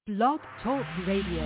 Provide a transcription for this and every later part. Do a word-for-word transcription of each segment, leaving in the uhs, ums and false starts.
Blog Talk Radio.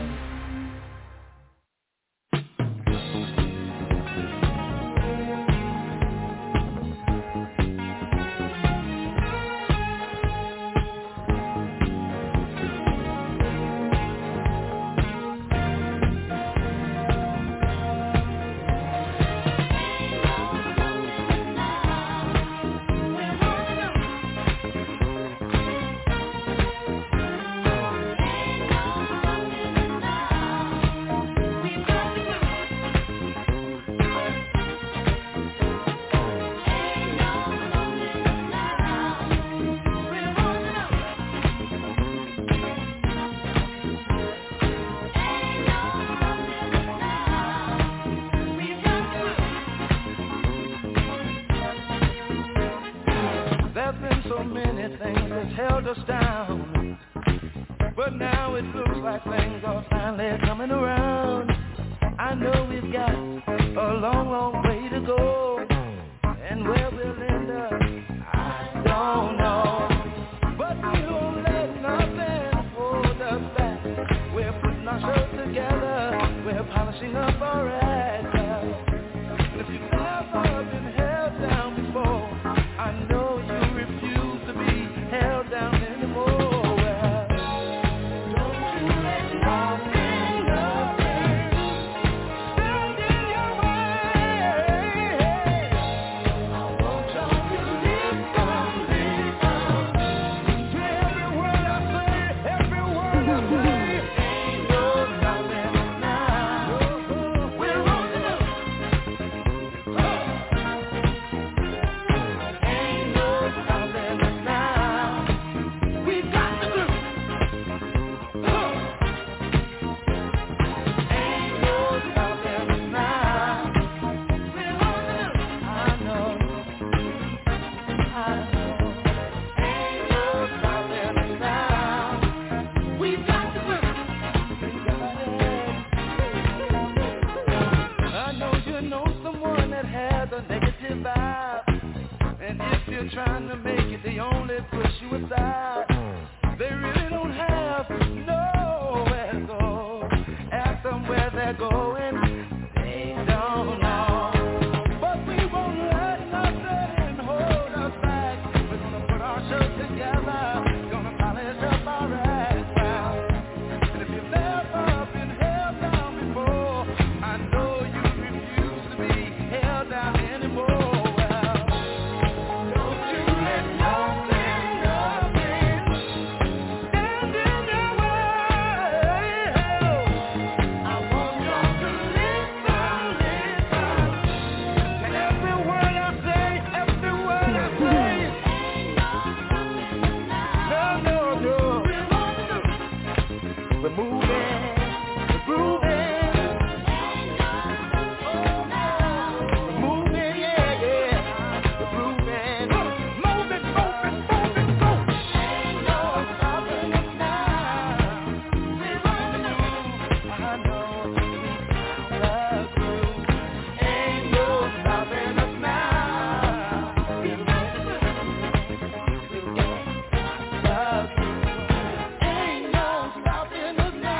Ain't no stopping us now.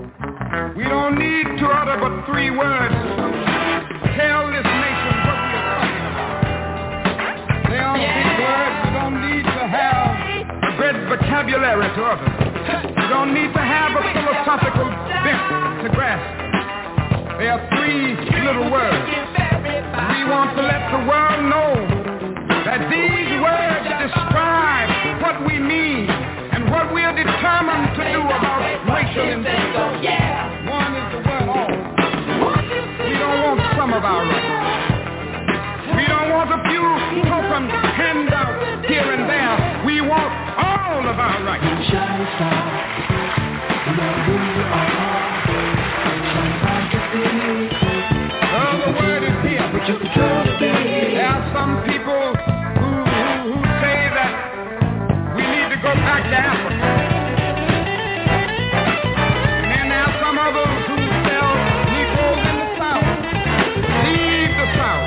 We don't need to utter but three words. Tell this nation what we are talking about. They are yeah. big words. We don't need to have a great vocabulary to utter. We don't need to have a philosophical bent to grasp. There are three little words. We want to let the world know that these words describe what we mean and what we are determined to do about racial injustice. One is the word all. We don't want some of our rights. We don't want a few token handouts here and there. We want all of our rights. Shine star, no matter who you are, shine bright to see. Oh, the word is here. But you control the day. There are some people who, who, who say that we need to go back to Africa. And then there are some others who sell Negroes in the South. Leave the South.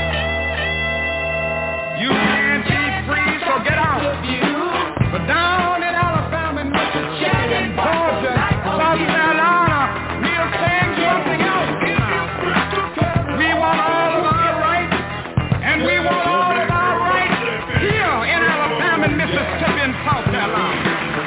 You can't be free, so get out. But down in Alabama and Mississippi and Georgia, South Carolina, we are saying something else now. We want all of our rights, and we want all of our rights here in Alabama and Mississippi and South Carolina.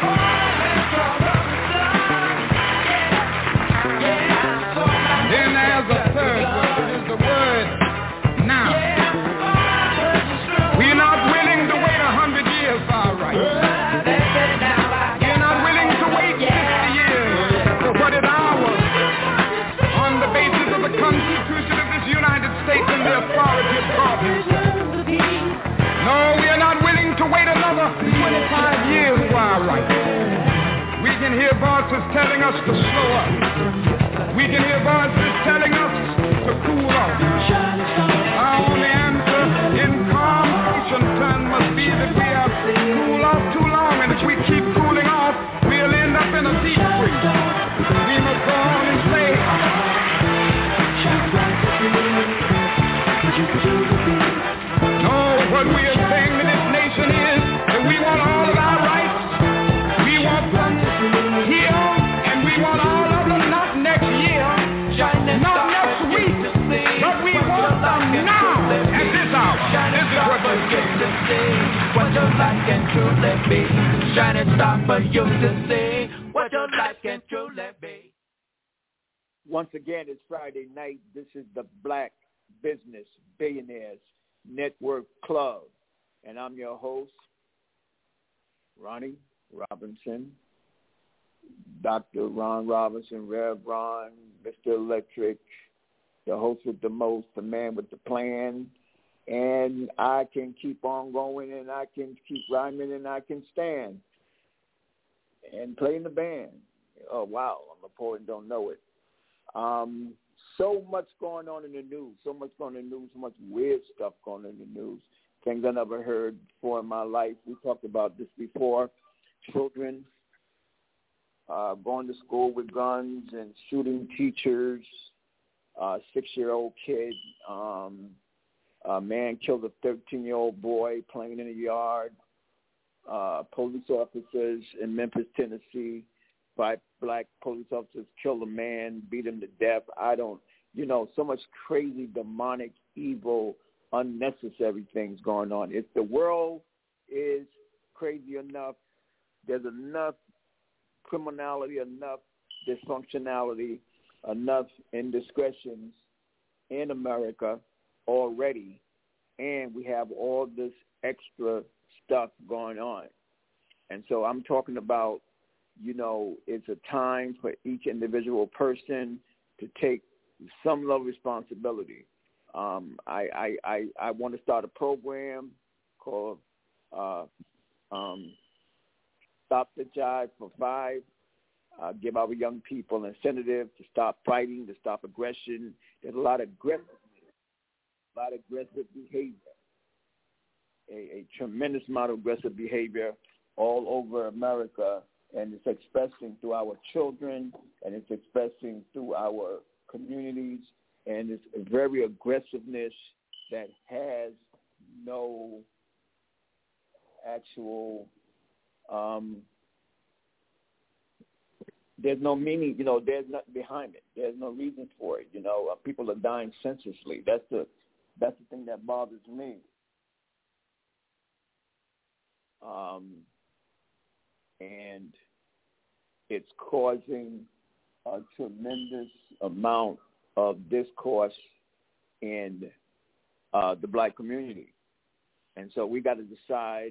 Then there's a third word, is the word now. We're not willing to wait a hundred years for our rights. We're not willing to wait fifty years for what is ours on the basis of the Constitution of this United States and the authority of God himself. No, we are not willing to wait another twenty-five years for our rights. We can hear voices telling us to slow up. We can hear voices telling us to cool off. Our only answer in calm ocean time must be that we have cooled off too long, and if we keep cooling off, we'll end up in a deep freeze. We must go on and say, no, what we are saying to this nation is that we want all of our rights. We want them here, and we want all of them not next year, not next week, but we want them now, at this hour. This is what we're saying. What your life can truly be. Shining star for you to see. What your life can truly be. Once again, it's Friday night. This is the Black Business Billionaires Network Club, and I'm your host, Ronnie Robinson, Doctor Ron Robinson, Rev Ron, Mister Electric, the host with the most, the man with the plan, and I can keep on going, and I can keep rhyming, and I can stand and play in the band. Oh, wow, I'm a poet and don't know it. Um, so much going on in the news, so much going on in the news, so much weird stuff going on in the news, things I never heard before in my life. We talked about this before. Children uh, going to school with guns and shooting teachers, uh, six-year-old kid, um, a man killed a thirteen-year-old boy playing in a yard, uh, police officers in Memphis, Tennessee, five black police officers killed a man, beat him to death. I don't, you know, so much crazy, demonic, evil, unnecessary things going on. If the world is crazy enough, there's enough criminality, enough dysfunctionality, enough indiscretions in America already, and we have all this extra stuff going on. And so I'm talking about, you know, it's a time for each individual person to take some level of responsibility. Um, I, I, I, I want to start a program called uh, um, Stop the Jive for Five, uh, give our young people an incentive to stop fighting, to stop aggression. There's a lot of aggressive, a lot of aggressive behavior, a, a tremendous amount of aggressive behavior all over America, and it's expressing through our children, and it's expressing through our communities, and it's a very aggressiveness that has no actual, um, there's no meaning, you know, there's nothing behind it. There's no reason for it, you know. Uh, people are dying senselessly. That's the that's the thing that bothers me. Um, and it's causing a tremendous amount of discourse in uh, the black community. And so we got to decide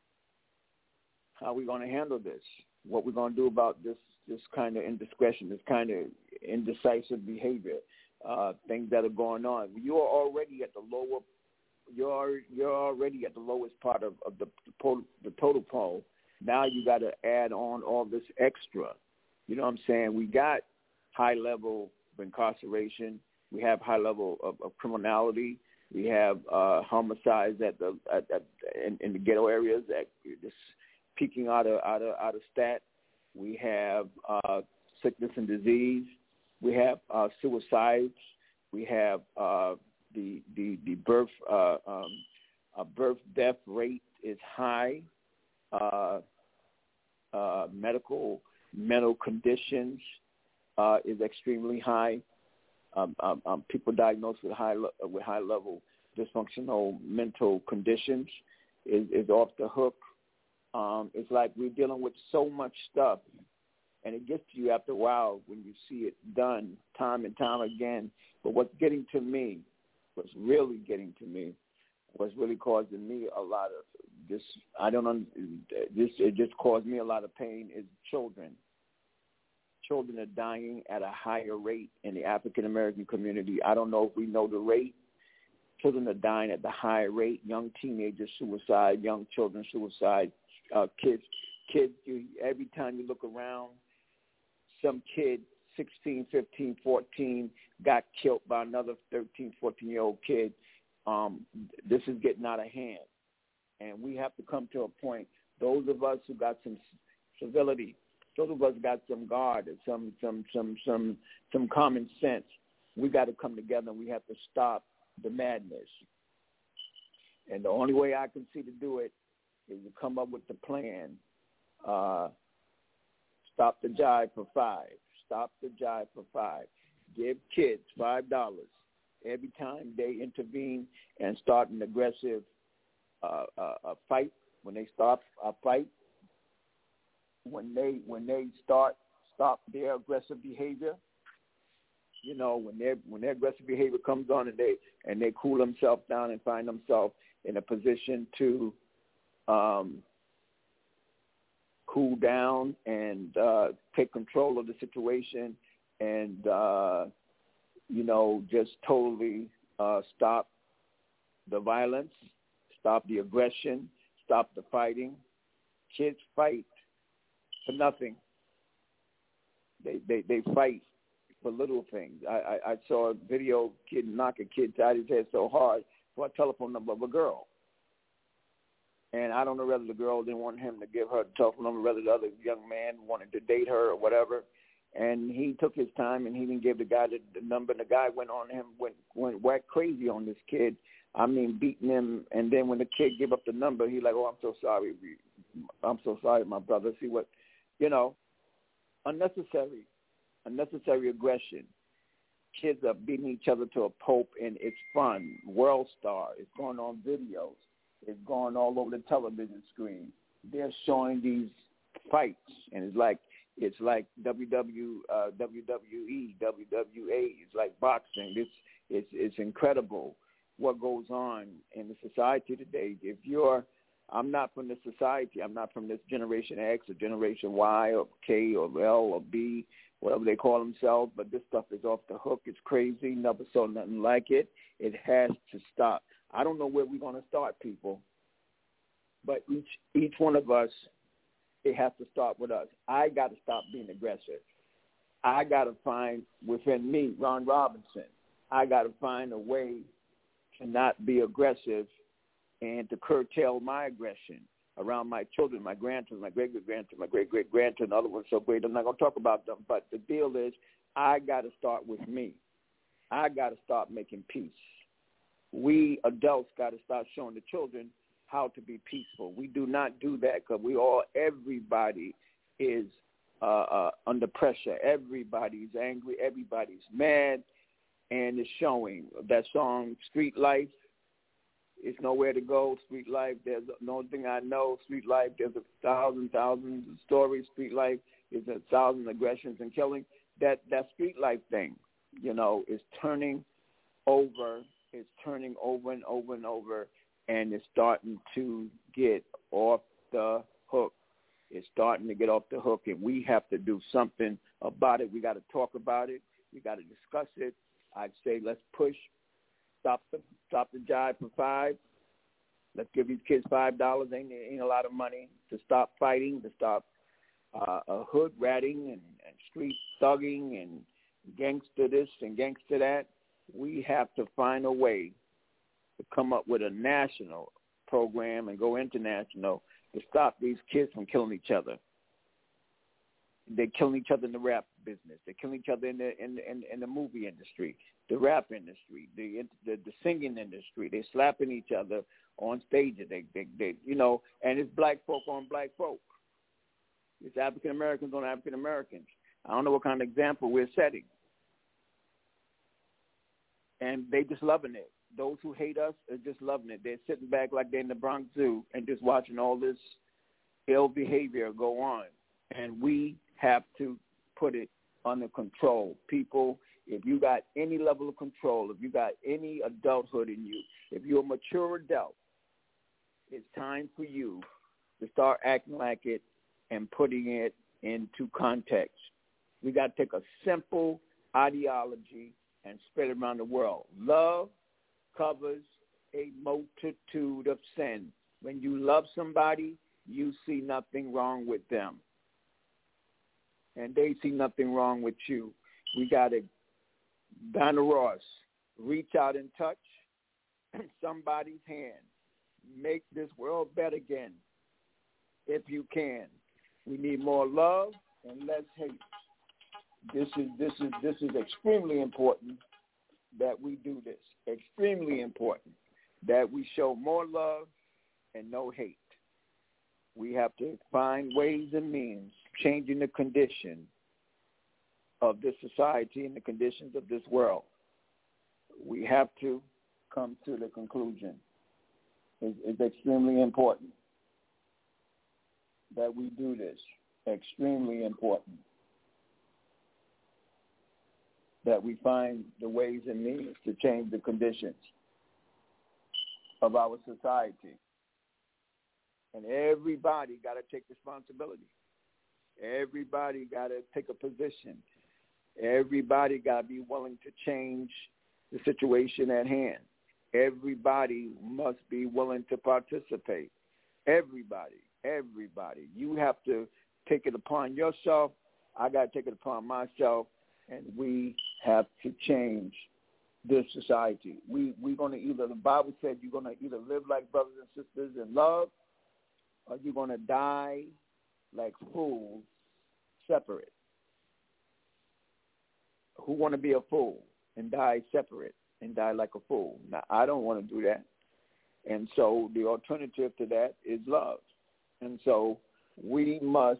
how we're going to handle this, what we're going to do about this this kind of indiscretion, this kind of indecisive behavior, uh, things that are going on. You are already at the lower, you're you're already at the lowest part of, of the the, the total pole. Now you got to add on all this extra. You know what I'm saying? We got high level of incarceration. We have high level of, of criminality. We have uh, homicides at the at, at, in, in the ghetto areas that just peaking out of out of out of stat. We have uh, sickness and disease. We have uh, suicides. We have uh, the the the birth uh, um, uh, birth death rate is high. Uh, uh, medical mental conditions uh, is extremely high. Um, um, um, people diagnosed with high le- with high level dysfunctional mental conditions is, is off the hook. Um, it's like we're dealing with so much stuff, and it gets to you after a while when you see it done time and time again. But what's getting to me, what's really getting to me, what's really causing me a lot of this, I don't know, this, it just caused me a lot of pain is children. Children are dying at a higher rate in the African-American community. I don't know if we know the rate. Children are dying at the higher rate. Young teenagers suicide, young children suicide, uh, kids. Kids, you, every time you look around, some kid, sixteen, fifteen, fourteen, got killed by another thirteen, fourteen-year-old kid. Um, this is getting out of hand. And we have to come to a point, those of us who got some civility, those of us got some guard, some some some some some common sense. We got to come together and we have to stop the madness. And the only way I can see to do it is to come up with the plan. Uh, stop the jive for five. Stop the jive for five. Give kids five dollars every time they intervene and start an aggressive uh, uh, uh, fight. When they start a fight. When they when they start stop their aggressive behavior, you know, when their when their aggressive behavior comes on and they and they cool themselves down and find themselves in a position to um, cool down and uh, take control of the situation and uh, you know just totally uh, stop the violence, stop the aggression, stop the fighting. Kids fight for nothing. They they they fight for little things. I, I, I saw a video kid knock a kid out his head so hard for a telephone number of a girl. And I don't know whether the girl didn't want him to give her the telephone number, whether the other young man wanted to date her or whatever. And he took his time and he didn't give the guy the, the number. And the guy went on him, went went whack crazy on this kid. I mean, beating him. And then when the kid gave up the number, he like, oh, I'm so sorry. I'm so sorry, my brother. See what, you know, unnecessary, unnecessary aggression. Kids are beating each other to a pulp, and it's fun. World Star, it's going on videos. It's going all over the television screen. They're showing these fights, and it's like it's like W W, uh, W W E, W W A. It's like boxing. It's it's it's incredible what goes on in the society today. If you're I'm not from this society. I'm not from this Generation X or Generation Y or K or L or B, whatever they call themselves, but this stuff is off the hook. It's crazy. Never saw nothing like it. It has to stop. I don't know where we're going to start, people, but each each one of us, it has to start with us. I got to stop being aggressive. I got to find within me, Ron Robinson, I got to find a way to not be aggressive and to curtail my aggression around my children, my grandchildren, my great-great-grandchildren, my great-great-grandchildren, other ones so great, I'm not going to talk about them. But the deal is I got to start with me. I got to start making peace. We adults got to start showing the children how to be peaceful. We do not do that because we all, everybody is uh, uh, under pressure. Everybody's angry. Everybody's mad. And it's showing. That song, Street Life, it's nowhere to go. Street Life, there's no thing I know. Street Life, there's a thousand, thousands of stories. Street Life is a thousand aggressions and killing. That that Street Life thing, you know, is turning over. It's turning over and over and over, and it's starting to get off the hook. It's starting to get off the hook, and we have to do something about it. We got to talk about it. We got to discuss it. I'd say let's push. Stop the stop the jive for five. Let's give these kids five dollars. Ain't ain't a lot of money to stop fighting, to stop uh, a hood ratting and, and street thugging and gangster this and gangster that. We have to find a way to come up with a national program and go international to stop these kids from killing each other. They're killing each other in the rap business. They're killing each other in the in the, in, in the movie industry, the rap industry, the, the the singing industry. They're slapping each other on stages. They, they, they, you know, and it's black folk on black folk. It's African Americans on African Americans. I don't know what kind of example we're setting, and they just loving it. Those who hate us are just loving it. They're sitting back like they're in the Bronx Zoo and just watching all this ill behavior go on. And we have to put it under control. People, if you got any level of control, if you got any adulthood in you, if you're a mature adult, it's time for you to start acting like it and putting it into context. We got to take a simple ideology and spread it around the world. Love covers a multitude of sin. When you love somebody, you see nothing wrong with them, and they see nothing wrong with you. We got to, Donna Ross, reach out and touch somebody's hand. Make this world better again, if you can. We need more love and less hate. This is this is this is extremely important that we do this. Extremely important that we show more love and no hate. We have to find ways and means, changing the condition of this society and the conditions of this world. We have to come to the conclusion. It's, it's extremely important that we do this. Extremely important that we find the ways and means to change the conditions of our society. And everybody got to take responsibility. Everybody got to take a position. Everybody got to be willing to change the situation at hand. Everybody must be willing to participate. Everybody, everybody. You have to take it upon yourself. I got to take it upon myself. And we have to change this society. We, we're going to either, the Bible said you're going to either live like brothers and sisters in love, or you're going to die like fools separate. Who want to be a fool and die separate and die like a fool? Now, I don't want to do that. And so the alternative to that is love. And so we must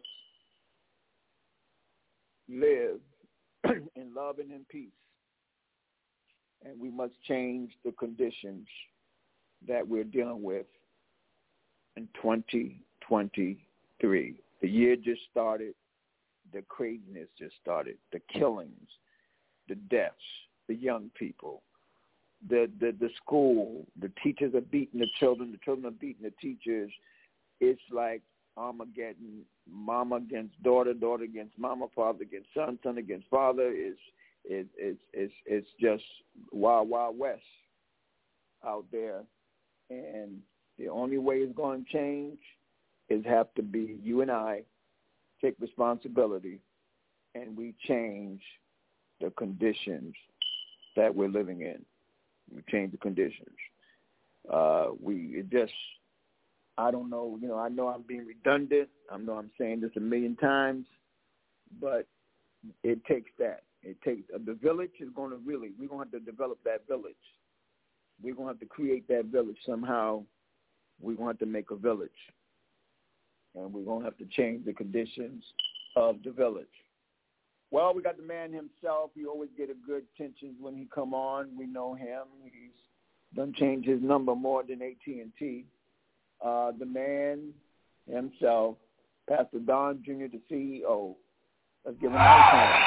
live in love and in peace. And we must change the conditions that we're dealing with in twenty twenty-three. The year just started. The craziness just started. The killings, the deaths, the young people, the, the, the school, the teachers are beating the children, the children are beating the teachers. It's like Armageddon, mama against daughter, daughter against mama, father against son, son against father. It's, it, it's, it's, it's just wild, wild west out there. And the only way it's going to change is have to be you and I take responsibility and we change the conditions that we're living in. We change the conditions. Uh, we it just, I don't know, you know, I know I'm being redundant. I know I'm saying this a million times, but it takes that. It takes, uh, the village is going to really, we're going to have to develop that village. We're going to have to create that village somehow. We're going to have to make a village. And we're going to have to change the conditions of the village. Well, we got the man himself. He always get a good attention when he come on. We know him. He's done change his number more than A T and T. Uh, the man himself, Pastor Don Junior, the C E O. Let's give him a nice hand.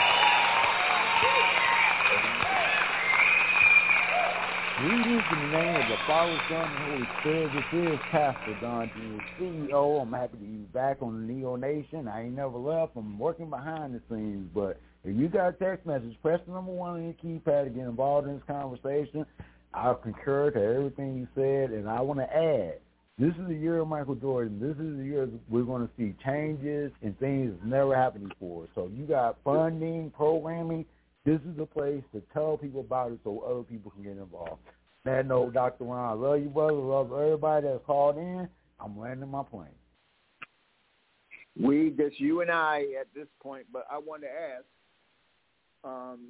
Greetings in the name of the Father, Son, and Holy Spirit. This is Pastor Don Junior, C E O. I'm happy to be back on the Neo Nation. I ain't never left. I'm working behind the scenes. But if you got a text message, press the number one on your keypad to get involved in this conversation. I'll concur to everything you said, and I want to add, this is the year of Michael Jordan. This is the year we're going to see changes and things that's never happened before. So you got funding, programming. This is the place to tell people about it so other people can get involved. On that note, Doctor Ron, I love you, brother. I love everybody that's called in. I'm landing my plane. We, just you and I at this point, but I want to ask, um,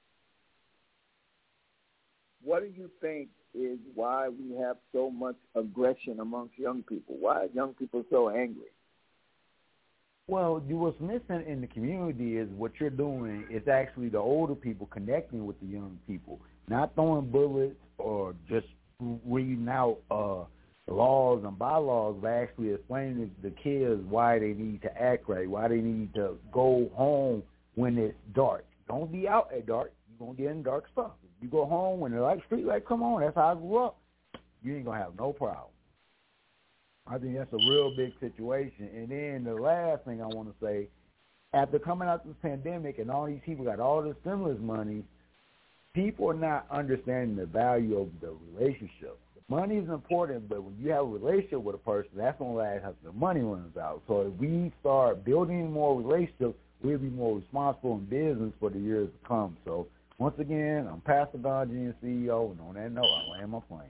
what do you think is why we have so much aggression amongst young people? Why are young people so angry? Well, what's missing in the community is what you're doing is actually the older people connecting with the young people, not throwing bullets or just reading out uh, laws and bylaws, but actually explaining to the kids why they need to act right, why they need to go home when it's dark. Don't be out at dark. You're going to get in dark stuff. If you go home when the light, street light come on, that's how I grew up, you ain't going to have no problem. I think that's a real big situation. And then the last thing I want to say, after coming out of this pandemic and all these people got all this stimulus money, people are not understanding the value of the relationship. The money is important, but when you have a relationship with a person, that's going to last after the money runs out. So if we start building more relationships, we'll be more responsible in business for the years to come. So once again, I'm Pastor Don Junior, C E O, and on that note, I land my plane.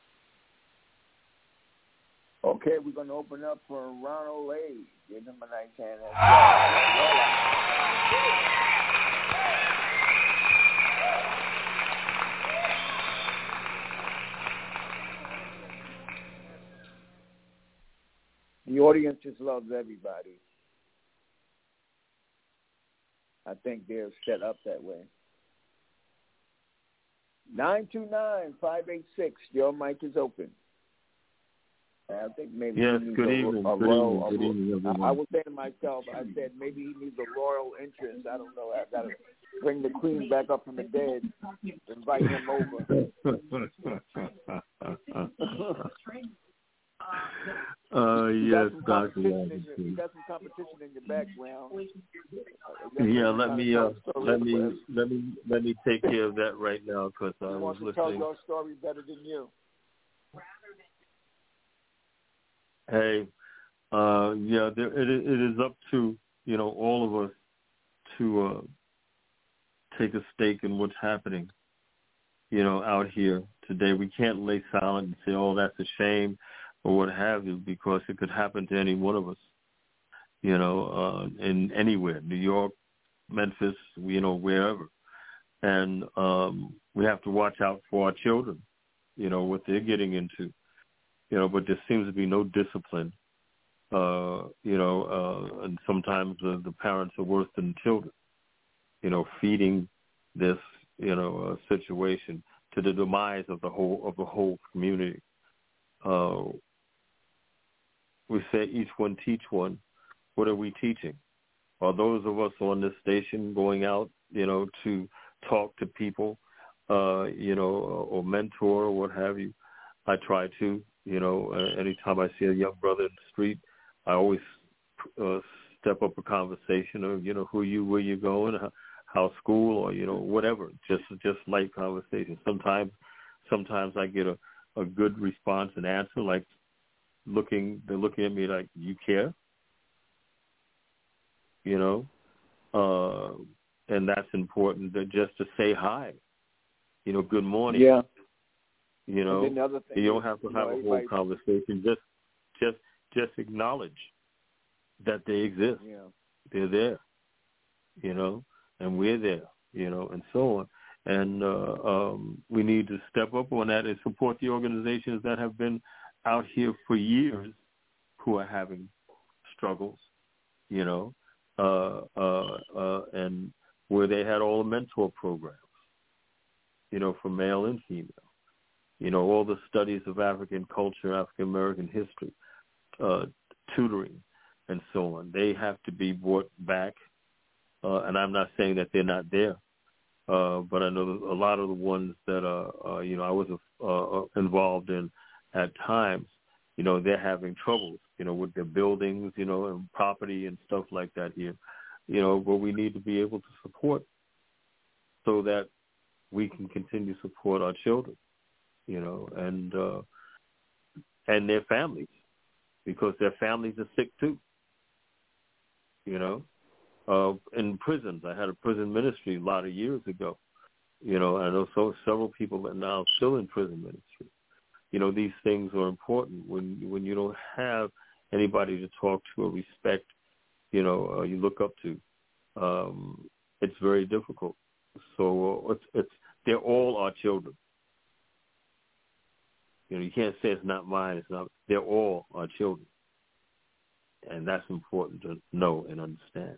Okay, we're going to open up for Ronald A. Give him a nice hand as well. The audience just loves everybody. I think they're set up that way. nine two nine, five eight six, your mic is open. I think maybe yes, he needs good a, evening. a good royal. evening. Good evening, everyone. I, I was saying to myself, I said maybe he needs a royal interest. I don't know. I got to bring the queen back up from the dead, invite him over. uh, yes, Doctor You got some competition in your background. Yeah, let me uh, let me let me let me take care of that right now because I was want to listening. tell your story better than you. Hey, uh, yeah, there, it, it is up to, you know, all of us to uh, take a stake in what's happening, you know, out here today. We can't lay silent and say, oh, that's a shame or what have you, because it could happen to any one of us, you know, uh, in anywhere, New York, Memphis, you know, wherever. And um, we have to watch out for our children, you know, what they're getting into. You know, but there seems to be no discipline, uh, you know, uh, and sometimes the, the parents are worse than the children, you know, feeding this, you know, uh, situation to the demise of the whole of the whole community. Uh, we say each one teach one. What are we teaching? Are those of us on this station going out, you know, to talk to people, uh, you know, or mentor or what have you? I try to. You know, uh, anytime I see a young brother in the street, I always uh, step up a conversation of, you know, who you, where you going, how, how school, or, you know, whatever, just just light conversation. Sometimes sometimes I get a, a good response and answer, like looking, they're looking at me like, you care? You know, uh, and that's important, to, just to say hi, you know, good morning. Yeah. You know, you don't have to have know, a whole conversation. Just, just, just acknowledge that they exist. Yeah. They're there. You know, and we're there. You know, and so on. And uh, um, we need to step up on that and support the organizations that have been out here for years, who are having struggles. You know, uh, uh, uh, and where they had all the mentor programs, you know, for male and female. You know, all the studies of African culture, African American history, uh, tutoring, and so on. They have to be brought back, uh, and I'm not saying that they're not there, uh, but I know that a lot of the ones that, uh, uh, you know, I was uh, involved in at times, you know, they're having troubles, you know, with their buildings, you know, and property and stuff like that here, you know, but we need to be able to support so that we can continue to support our children, you know, and uh, and their families, because their families are sick too, you know. Uh, in prisons, I had a prison ministry a lot of years ago, you know, and I know so several people that are now still in prison ministry. You know, these things are important. When when you don't have anybody to talk to or respect, you know, uh, you look up to, um, it's very difficult. So uh, it's, it's they're all our children. You know, you can't say it's not mine. It's not. They're all our children, and that's important to know and understand.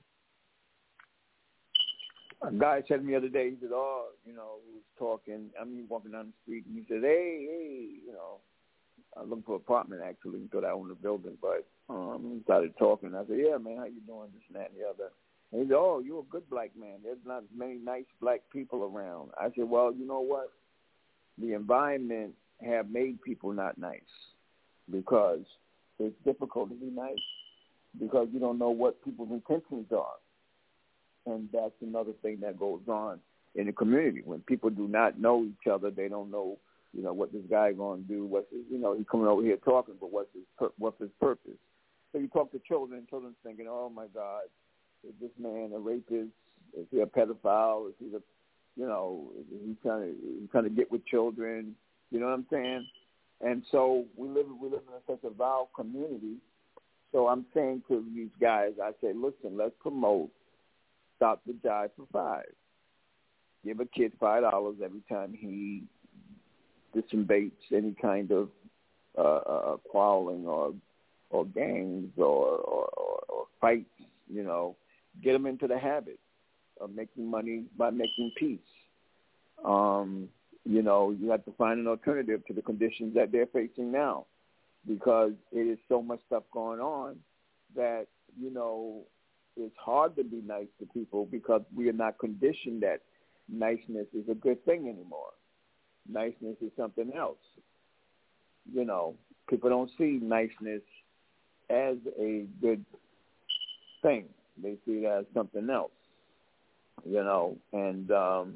A guy said to me the other day, he said, oh, you know, we was talking, I mean, walking down the street, and he said, hey, hey, you know, I was looking for an apartment, actually. He thought I owned a building, but um, we started talking. I said, yeah, man, how you doing, this and that and the other. And he said, oh, you're a good black man. There's not many nice black people around. I said, well, you know what? The environment have made people not nice, because it's difficult to be nice because you don't know what people's intentions are. And that's another thing that goes on in the community. When people do not know each other, they don't know, you know, what this guy going to do. What's his, you know, he's coming over here talking, but what's his pur- what's his purpose? So you talk to children, and children's thinking, oh my God, is this man a rapist? Is he a pedophile? Is he the, you know, is he trying to he's trying to get with children? You know what I'm saying? And so we live we live in such a vile community. So I'm saying to these guys, I say, listen, let's promote Stop the Jive for Five. Give a kid five dollars every time he disembates any kind of uh, uh, quarreling or or gangs or, or, or, or fights. You know, get them into the habit of making money by making peace. Um, you know, you have to find an alternative to the conditions that they're facing now, because it is so much stuff going on that, you know, it's hard to be nice to people because we are not conditioned that niceness is a good thing anymore. Niceness is something else. You know, people don't see niceness as a good thing. They see it as something else, you know, and um,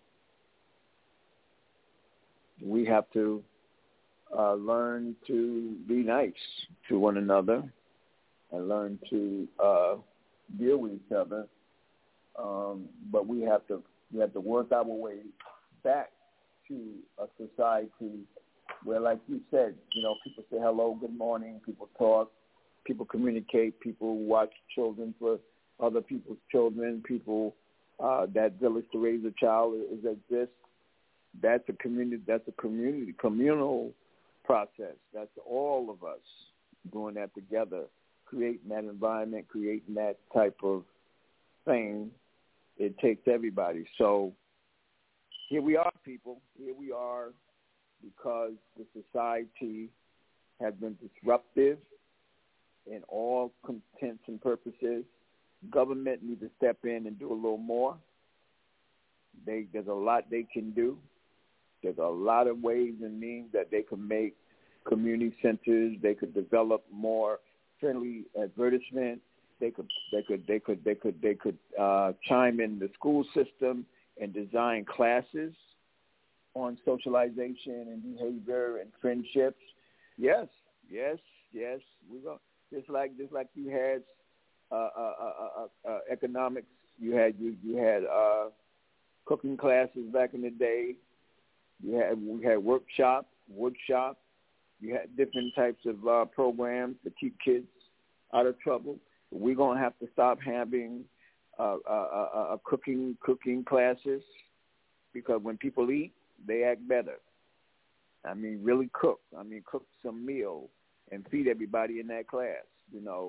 we have to uh, learn to be nice to one another and learn to uh, deal with each other, um, but we have to we have to work our way back to a society where, like you said, you know, people say hello, good morning, people talk, people communicate, people watch children for other people's children, people uh, that village to raise a child is exist. That's a community. That's a community communal process. That's all of us doing that together, creating that environment, creating that type of thing. It takes everybody. So here we are, people. Here we are because the society has been disruptive in all intents and purposes. Government needs to step in and do a little more. They, there's a lot they can do. There's a lot of ways and means that they can make community centers. They could develop more friendly advertisement. They could, they could, they could, they could, they could uh, chime in the school system and design classes on socialization and behavior and friendships. Yes, yes, yes. We go just like just like you had uh, uh, uh, uh, uh, economics. You had you you had uh, cooking classes back in the day. You had we had workshop, wood shop. You had different types of uh, programs to keep kids out of trouble. We're gonna have to stop having uh, uh, uh, uh, cooking cooking classes, because when people eat, they act better. I mean, really cook. I mean, cook some meal and feed everybody in that class. You know,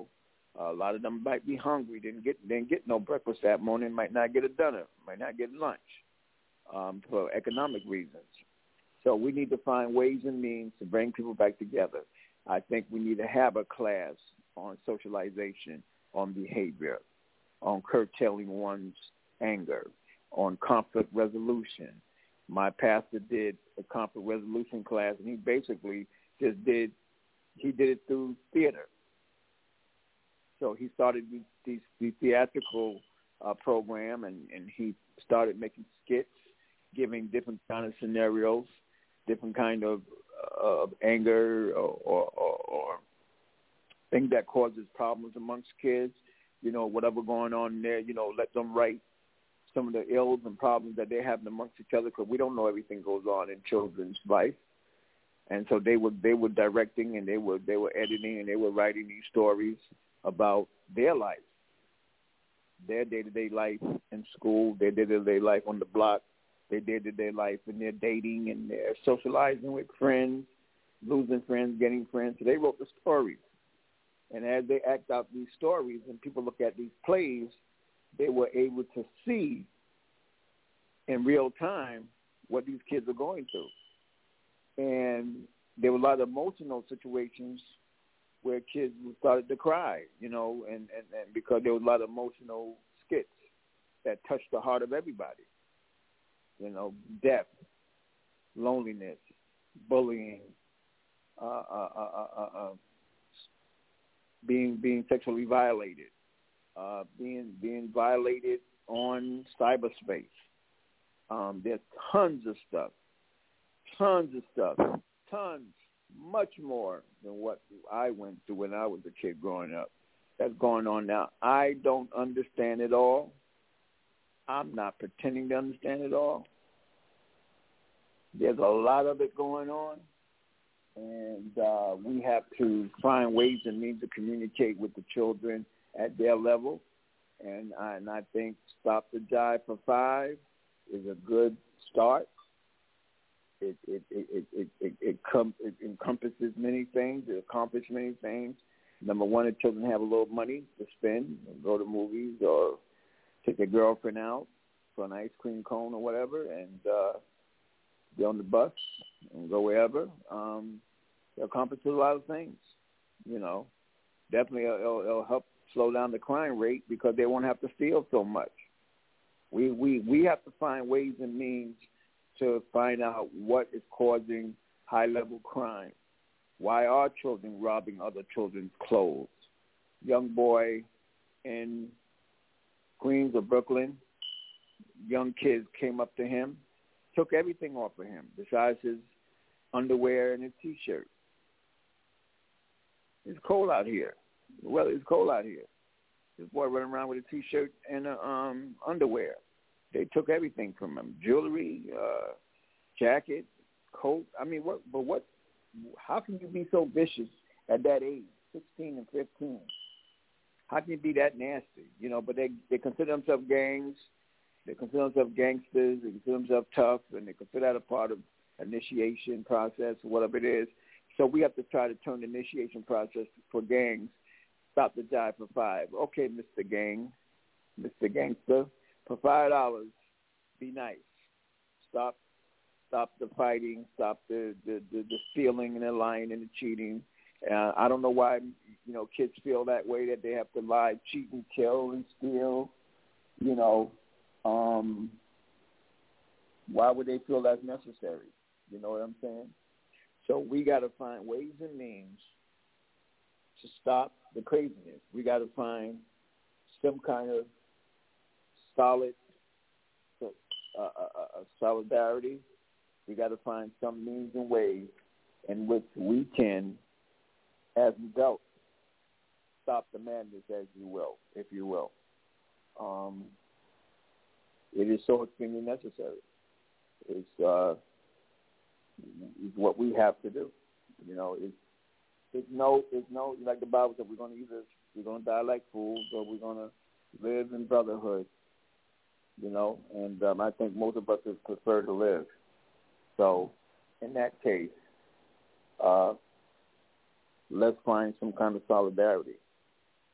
A lot of them might be hungry, didn't get didn't get no breakfast that morning, might not get a dinner, might not get lunch um, for economic reasons. So we need to find ways and means to bring people back together. I think we need to have a class on socialization, on behavior, on curtailing one's anger, on conflict resolution. My pastor did a conflict resolution class, and he basically just did, he did it through theater. So he started these, these, these theatrical uh, program, and, and he started making skits, giving different kind of scenarios, different kind of uh, anger or, or, or, or things that causes problems amongst kids, you know, whatever going on there, you know, let them write some of the ills and problems that they have amongst each other, because we don't know everything goes on in children's life. And so they were they were directing, and they were they were editing, and they were writing these stories about their life, their day-to-day life in school, their day-to-day life on the block, their day-to-day life in their dating and their socializing with friends, losing friends, getting friends. So they wrote the stories. And as they act out these stories and people look at these plays, they were able to see in real time what these kids are going through. And there were a lot of emotional situations where kids started to cry, you know, and, and, and because there was a lot of emotional skits that touched the heart of everybody. You know, death, loneliness, bullying, uh, uh, uh, uh, uh, being being sexually violated, uh, being being violated on cyberspace. Um, there's tons of stuff, tons of stuff, tons, much more than what I went through when I was a kid growing up. That's going on now. I don't understand it all. I'm not pretending to understand it all. There's a lot of it going on, and uh, we have to find ways and means to communicate with the children at their level. And I, and I think Stop the Jive for Five is a good start. It it it it it, it, it, com- it encompasses many things. It accomplishes many things. Number one, the children have a little money to spend, go to movies or take their girlfriend out for an ice cream cone or whatever, and uh, get on the bus and go wherever. Um, it accomplishes a lot of things, you know. Definitely it'll, it'll help slow down the crime rate because they won't have to steal so much. We we we have to find ways and means to find out what is causing high-level crime. Why are children robbing other children's clothes? Young boy in Queens or Brooklyn, young kids came up to him, took everything off of him besides his underwear and his T-shirt. It's cold out here. Well, it's cold out here. This boy running around with a T-shirt and a, um, underwear. They took everything from him: jewelry, uh, jacket, coat. I mean, what? But what? How can you be so vicious at that age, sixteen and fifteen? How can you be that nasty? You know, but they they consider themselves gangs. They consider themselves gangsters. They consider themselves tough, and they consider that a part of initiation process or whatever it is. So we have to try to turn the initiation process for gangs. Stop the Jive for five. Okay, Mister Gang, Mister Gangster, for five dollars, be nice. Stop, stop the fighting. Stop the the, the, the stealing and the lying and the cheating. Uh, I don't know why you know kids feel that way, that they have to lie, cheat, and kill and steal. You know, um, why would they feel that's necessary? You know what I'm saying? So we got to find ways and means to stop the craziness. We got to find some kind of solid uh, uh, uh, solidarity. We got to find some means and ways in which we can, as adults, stop the madness, as you will, if you will. Um, it is so extremely necessary. It's, uh, it's what we have to do. You know, it's it's no, it's no, like the Bible said, we're going to either we're going to die like fools or we're going to live in brotherhood. You know, and um, I think most of us would prefer to live. So, in that case, uh, let's find some kind of solidarity.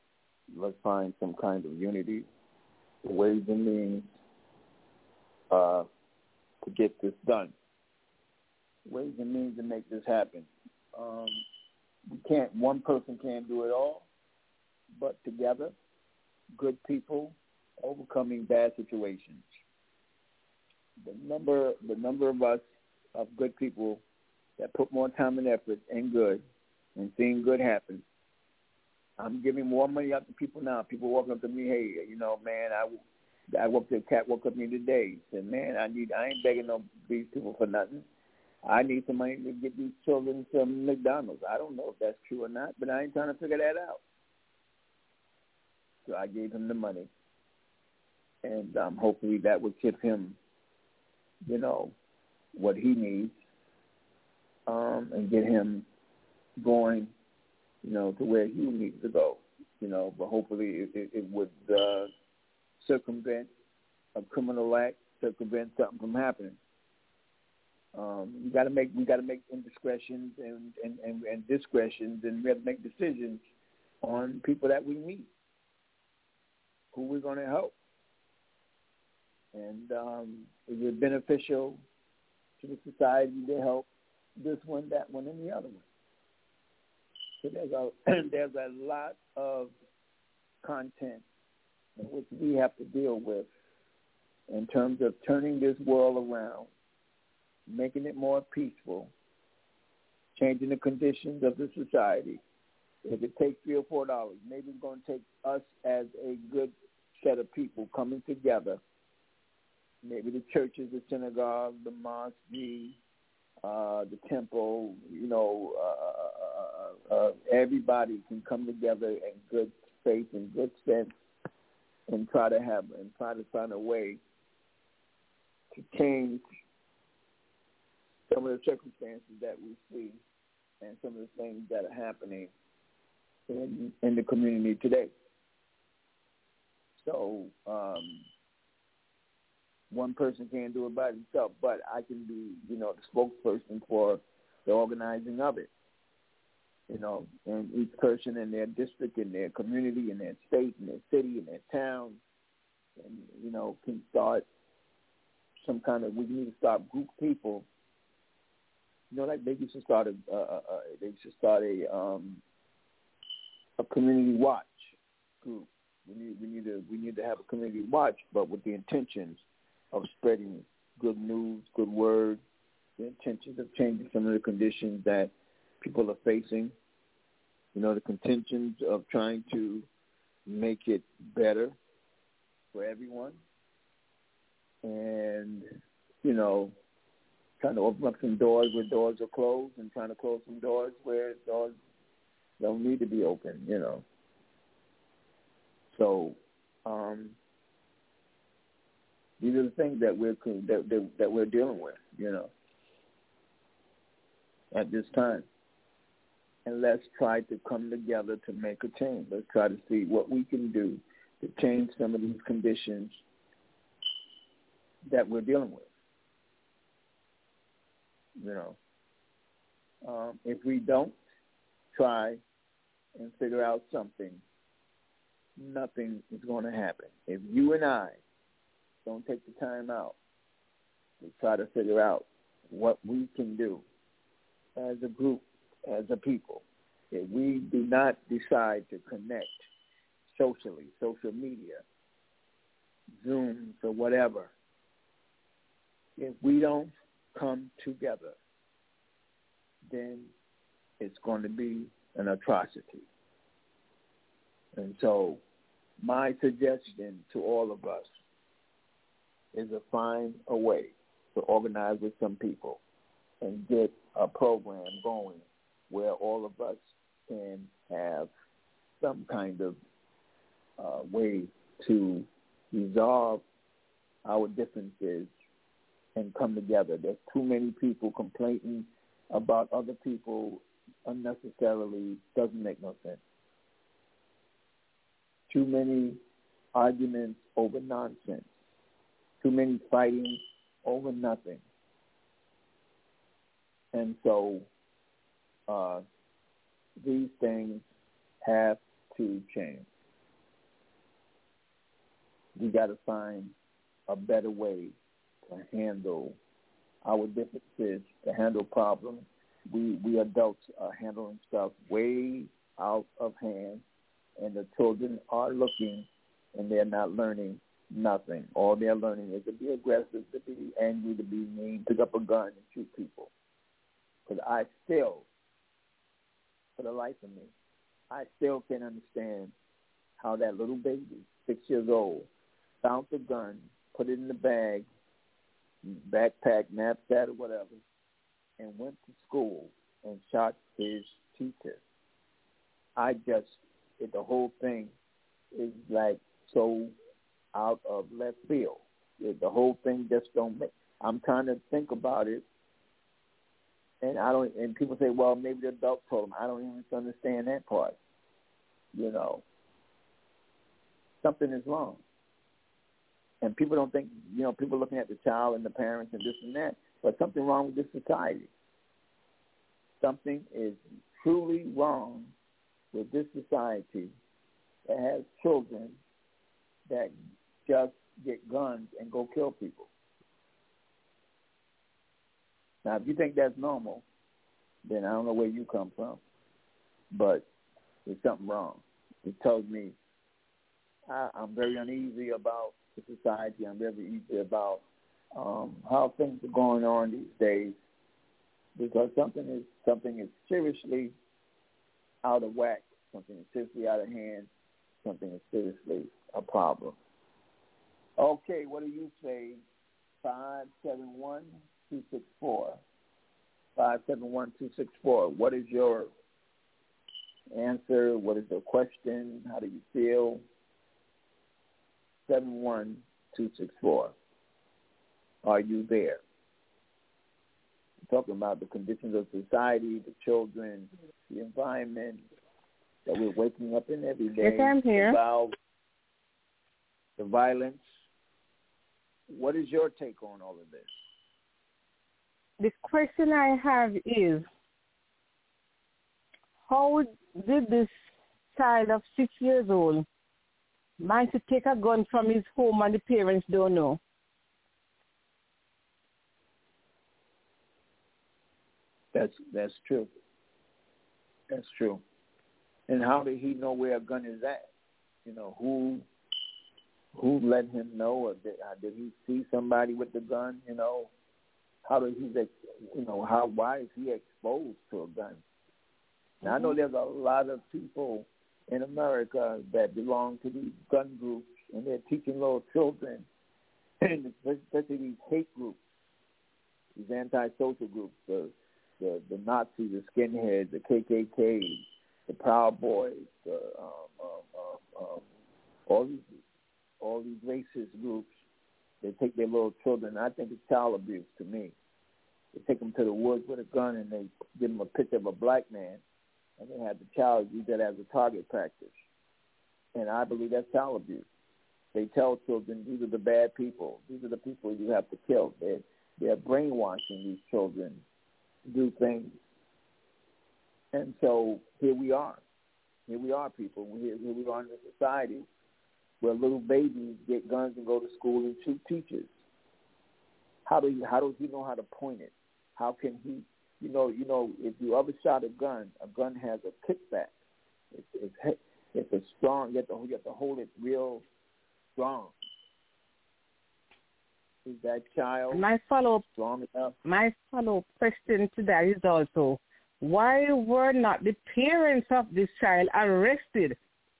let's find some kind of unity, ways and means uh, to get this done. Ways and means to make this happen. Um, we can't. One person can't do it all, but together, good people overcoming bad situations. The number, the number of us of good people that put more time and effort in good and seeing good happen. I'm giving more money out to people now. People walking up to me, hey, you know, man, I, I woke up, cat woke up to me today. Said, man, I need, I ain't begging no these people for nothing. I need some money to get these children some McDonald's. I don't know if that's true or not, but I ain't trying to figure that out. So I gave him the money, and um, hopefully that would give him, you know, what he needs, um, and get him going, you know, to where he needs to go, you know. But hopefully it, it, it would uh, circumvent a criminal act, circumvent something from happening. Um, you got to make we got to make indiscretions and, and, and, and discretions, and we have to make decisions on people that we meet, who we're going to help, and um, is it beneficial to the society to help this one, that one, and the other one. So there's a there's a lot of content in which we have to deal with in terms of turning this world around, making it more peaceful, changing the conditions of the society. If it takes three or four dollars, maybe it's going to take us as a good set of people coming together. Maybe the churches, the synagogue, the mosque, the uh, the temple, you know, uh, uh, uh, everybody can come together in good faith and good sense, and try to have and try to find a way to change some of the circumstances that we see and some of the things that are happening in in the community today. So um, one person can't do it by himself, but I can be, you know, the spokesperson for the organizing of it. You know, and each person in their district, in their community, in their state, in their city, in their town, and, you know, can start some kind of, we need to start group people. You know, like they used to start a, uh, uh, they used to start a, um, a community watch group. We need, we need to, we need to have a community watch, but with the intentions of spreading good news, good word, the intentions of changing some of the conditions that people are facing, you know, the contentions of trying to make it better for everyone, and, you know, trying to open up some doors where doors are closed and trying to close some doors where doors don't need to be open, you know. So um, these are the things that we're that, that, that we're dealing with, you know, at this time. And let's try to come together to make a change. Let's try to see what we can do to change some of these conditions that we're dealing with. You know, um, if we don't try and figure out something, nothing is going to happen. If you and I don't take the time out to try to figure out what we can do as a group, as a people, if we do not decide to connect socially, social media, Zooms or whatever, if we don't come together, then it's going to be an atrocity. And so my suggestion to all of us is to find a way to organize with some people and get a program going where all of us can have some kind of uh, way to resolve our differences and come together. There's too many people complaining about other people unnecessarily. Doesn't make no sense. Too many arguments over nonsense. Too many fighting over nothing. And so uh, these things have to change. we got to find a better way to handle our differences, to handle problems. We we adults are handling stuff way out of hand, and the children are looking, and they're not learning nothing. All they're learning is to be aggressive, to be angry, to be mean, pick up a gun and shoot people. Because I still, for the life of me, I still can't understand how that little baby, six years old, found the gun, put it in the bag, backpack, knapsack, or whatever, and went to school and shot his teacher. I just, it, the whole thing is like so out of left field. It, the whole thing just don't make, I'm trying to think about it, and I don't, and people say, well, maybe the adult told him. I don't even understand that part. You know, something is wrong. And people don't think, you know, people looking at the child and the parents and this and that, but something wrong with this society. Something is truly wrong with this society that has children that just get guns and go kill people. Now, if you think that's normal, then I don't know where you come from, but there's something wrong. It tells me I, I'm very uneasy about the society. I'm very uneasy about um, how things are going on these days, because something is something is seriously out of whack. Something is seriously out of hand. Something is seriously a problem. Okay, what do you say? Five seven one two six four. Five seven one two six four. What is your answer? What is your question? How do you feel? Seven one two six four. Are you there? We're talking about the conditions of society, the children, the environment that we're waking up in every day. Yes, I'm here. About the violence. What is your take on all of this? The question I have is, how did this child of six years old manage to take a gun from his home and the parents don't know? That's that's true. That's true. And how did he know where a gun is at? You know, who who let him know, or did, uh, did he see somebody with the gun? You know, how did he, you know, how why is he exposed to a gun? Now, I know there's a lot of people in America that belong to these gun groups, and they're teaching little children, and especially these hate groups, these anti-social groups, the the, the Nazis, the skinheads, the K K K, the Proud Boys, the, um, um, um, um, all these all these racist groups. They take their little children. I think it's child abuse to me. They take them to the woods with a gun, and they give them a picture of a black man, and they have the child use that as a target practice. And I believe that's child abuse. They tell children, these are the bad people. These are the people you have to kill. They're, they're brainwashing these children to do things. And so here we are. Here we are, people. Here, here we are in a society where little babies get guns and go to school and shoot teachers. How do you, how does he know how to point it? How can he, you know, you know, if you ever shot a gun, a gun has a kickback. It's, it's, it's a strong, you have, to, you have to hold it real strong. Is that child my follow-up, strong enough? My follow-up question to that is also, why were not the parents of this child arrested?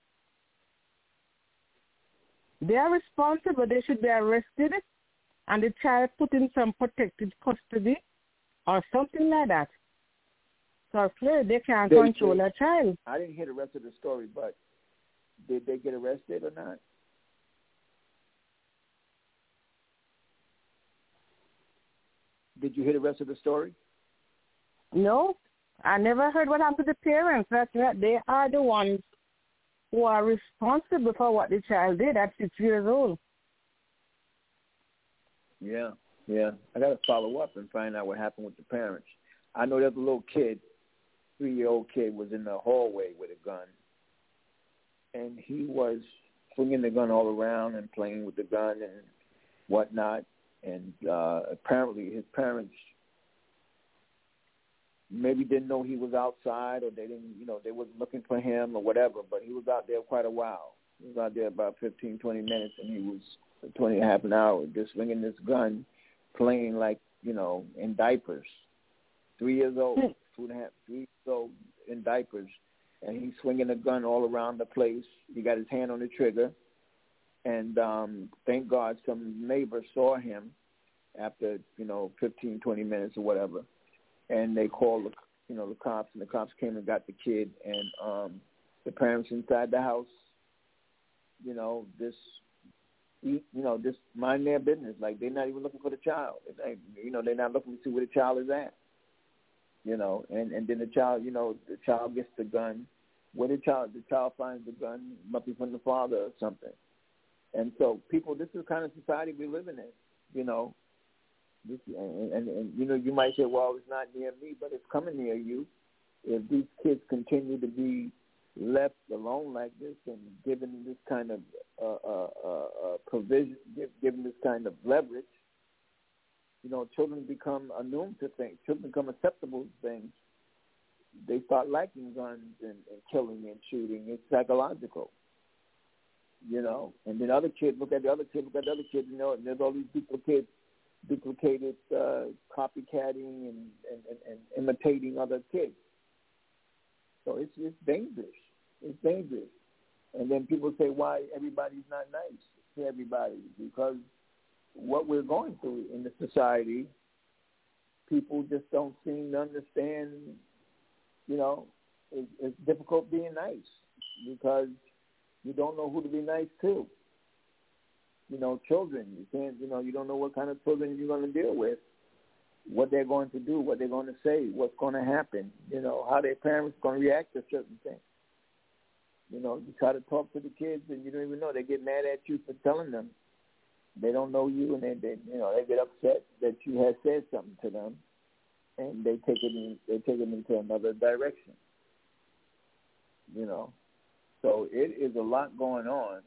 They are responsible. They should be arrested and the child put in some protected custody or something like that. So clearly they can't they, control they, a child. I didn't hear the rest of the story, but did they get arrested or not? Did you hear the rest of the story? No. I never heard what happened to the parents. That's right. They are the ones who are responsible for what the child did at six years old. Yeah, yeah. I got to follow up and find out what happened with the parents. I know there's a little kid, three-year-old kid, was in the hallway with a gun, and he was swinging the gun all around and playing with the gun and whatnot. And uh, apparently his parents maybe didn't know he was outside, or they didn't, you know, they wasn't looking for him or whatever, but he was out there quite a while. He was out there about fifteen, twenty minutes, and he was twenty, half an hour, just swinging this gun, playing like, you know, in diapers. Three years old, two and a half, three years old in diapers, and he's swinging a gun all around the place. He got his hand on the trigger, and um, thank God some neighbors saw him after, you know, fifteen, twenty minutes or whatever, and they called, the, you know, the cops, and the cops came and got the kid, and um, the parents inside the house, you know, just eat, you know, just mind their business. Like, they're not even looking for the child. They, you know, they're not looking to see where the child is at. You know, and, and then the child, you know, the child gets the gun. Where the child, the child finds the gun, must be from the father or something. And so, people, this is the kind of society we live in. You know, this, and, and, and you know, you might say, well, it's not near me, but it's coming near you. If these kids continue to be left alone like this and given this kind of uh, uh, uh, provision, given this kind of leverage, you know, children become immune to things. Children become acceptable to things. They start liking guns and, and killing and shooting. It's psychological, you know. And then other kids look at the other kids, look at the other kids, you know, and there's all these duplicate, duplicated uh, copycatting and, and, and, and imitating other kids. So it's it's dangerous. It's dangerous. And then people say, why everybody's not nice to everybody? Because what we're going through in the society, people just don't seem to understand, you know, it's, it's difficult being nice because you don't know who to be nice to. You know, children, you can't, you know, you don't know what kind of children you're going to deal with, what they're going to do, what they're going to say, what's going to happen, you know, how their parents are going to react to certain things. You know, you try to talk to the kids and you don't even know. They get mad at you for telling them. They don't know you, and they, they, you know, they get upset that you have said something to them, and they take it, in, they take it into another direction. You know, so it is a lot going on,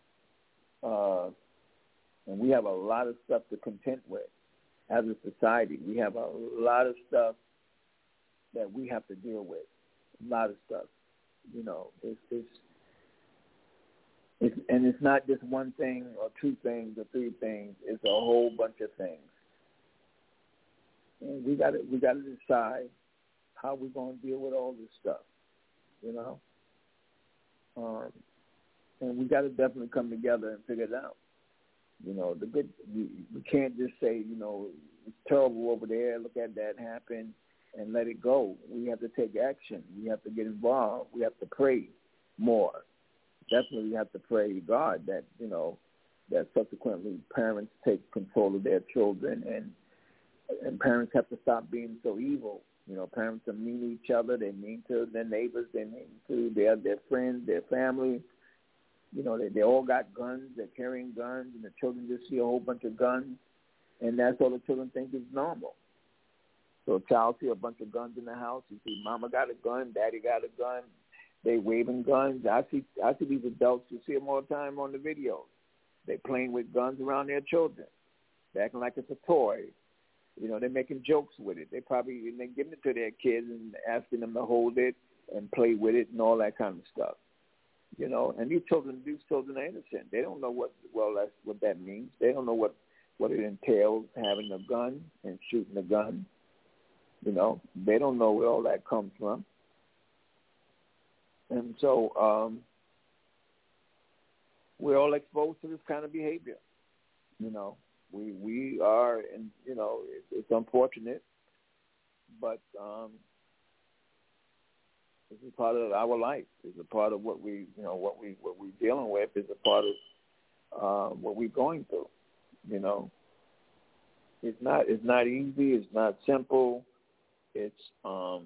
uh, and we have a lot of stuff to contend with as a society. We have a lot of stuff that we have to deal with. A lot of stuff. You know, it's it's. It's, and it's not just one thing or two things or three things. It's a whole bunch of things. And we got to we got to decide how we're going to deal with all this stuff, you know. Um, and we got to definitely come together and figure it out. You know, the good we, we can't just say, you know, it's terrible over there. Look at that happen and let it go. We have to take action. We have to get involved. We have to pray more. Definitely have to pray to God that, you know, that subsequently parents take control of their children, and and parents have to stop being so evil. You know, parents are mean to each other. They're mean to their neighbors. They're mean to their, their friends, their family. You know, they, they all got guns. They're carrying guns, and the children just see a whole bunch of guns, and that's all the children think is normal. So a child see a bunch of guns in the house. You see mama got a gun, daddy got a gun. They waving guns. I see I see these adults, you see them all the time on the videos. They playing with guns around their children. They're acting like it's a toy. You know, they're making jokes with it. They probably, and they're giving it to their kids and asking them to hold it and play with it and all that kind of stuff. You know, and these children, these children are innocent. They don't know what, well, that's what that means. They don't know what, what it entails, having a gun and shooting a gun. You know, they don't know where all that comes from. And so um, we're all exposed to this kind of behavior. You know, we we are, and you know, it, it's unfortunate, but um, this is part of our life. It's a part of what we, you know, what we what we're dealing with. Is a part of uh, what we're going through. You know, it's not it's not easy. It's not simple. It's um.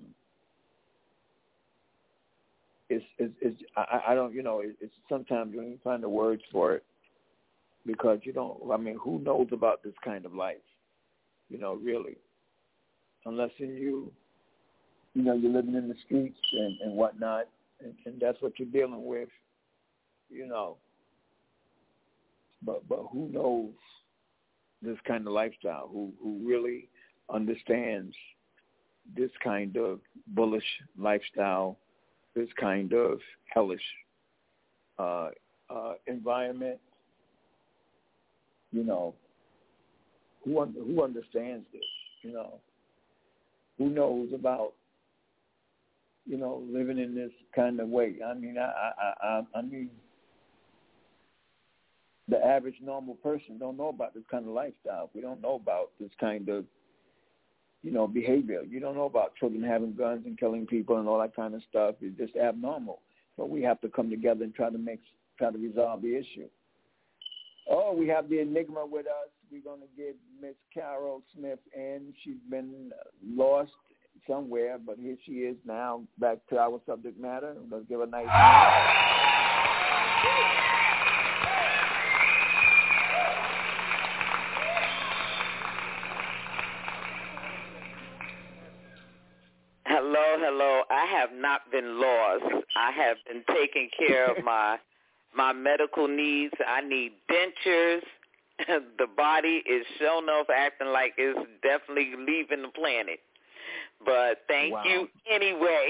It's, it's, it's I, I don't, you know, it's sometimes you don't find the words for it because you don't, I mean, who knows about this kind of life, you know, really, unless in you, you know, you're living in the streets and, and whatnot, and, and that's what you're dealing with, you know. but but who knows this kind of lifestyle? Who who really understands this kind of bullish lifestyle, this kind of hellish uh, uh, environment? You know, who un- who understands this? You know, who knows about, you know, living in this kind of way? I mean, I I I, I mean, the average normal person don't know about this kind of lifestyle. We don't know about this kind of, you know, behavior. You don't know about children having guns and killing people and all that kind of stuff. It's just abnormal. So we have to come together and try to make, try to resolve the issue. Oh, we have the Enigma with us. We're going to get Miss Carol Smith in. She's been lost somewhere, but here she is now, back to our subject matter. Let's give a nice hand. Hello, hello. I have not been lost. I have been taking care of my my medical needs. I need dentures. The body is sure enough acting like it's definitely leaving the planet. But thank Wow. you anyway.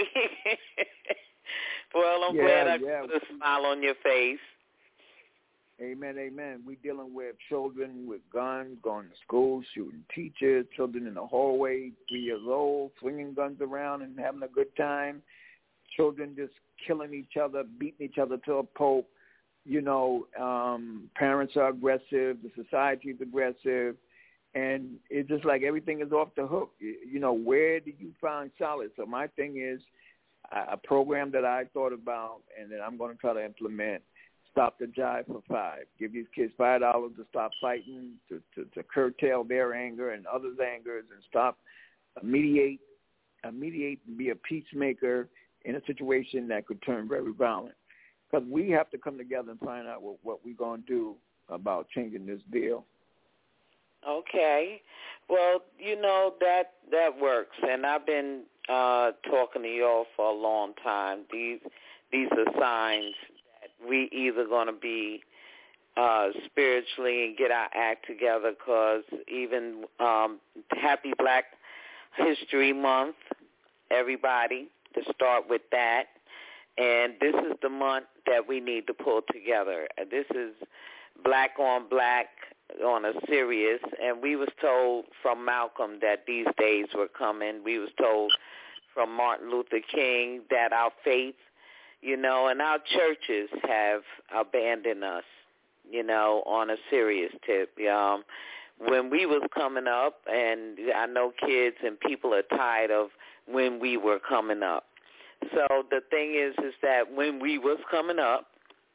Well, I'm yeah, glad I yeah. put a smile on your face. Amen, amen. We're dealing with children with guns, going to school, shooting teachers, children in the hallway, three years old, swinging guns around and having a good time, children just killing each other, beating each other to a pulp. You know, um, parents are aggressive, the society is aggressive, and it's just like everything is off the hook. You, you know, where do you find solace? So my thing is a, a program that I thought about and that I'm going to try to implement. Stop the jive for five. Give these kids five dollars to stop fighting, to, to, to curtail their anger and others' angers, and stop, uh, mediate, uh, mediate and be a peacemaker in a situation that could turn very violent. Because we have to come together and find out what, what we're going to do about changing this deal. Okay. Well, you know, that that works. And I've been uh, talking to y'all for a long time. These these are signs we either going to be uh, spiritually and get our act together, because even um, Happy Black History Month, everybody, to start with that. And this is the month that we need to pull together. This is black on black on a serious, and we was told from Malcolm that these days were coming. We was told from Martin Luther King that our faith, you know, and our churches have abandoned us, you know, on a serious tip. Um, when we was coming up, and I know kids and people are tired of when we were coming up. So the thing is, is that when we was coming up,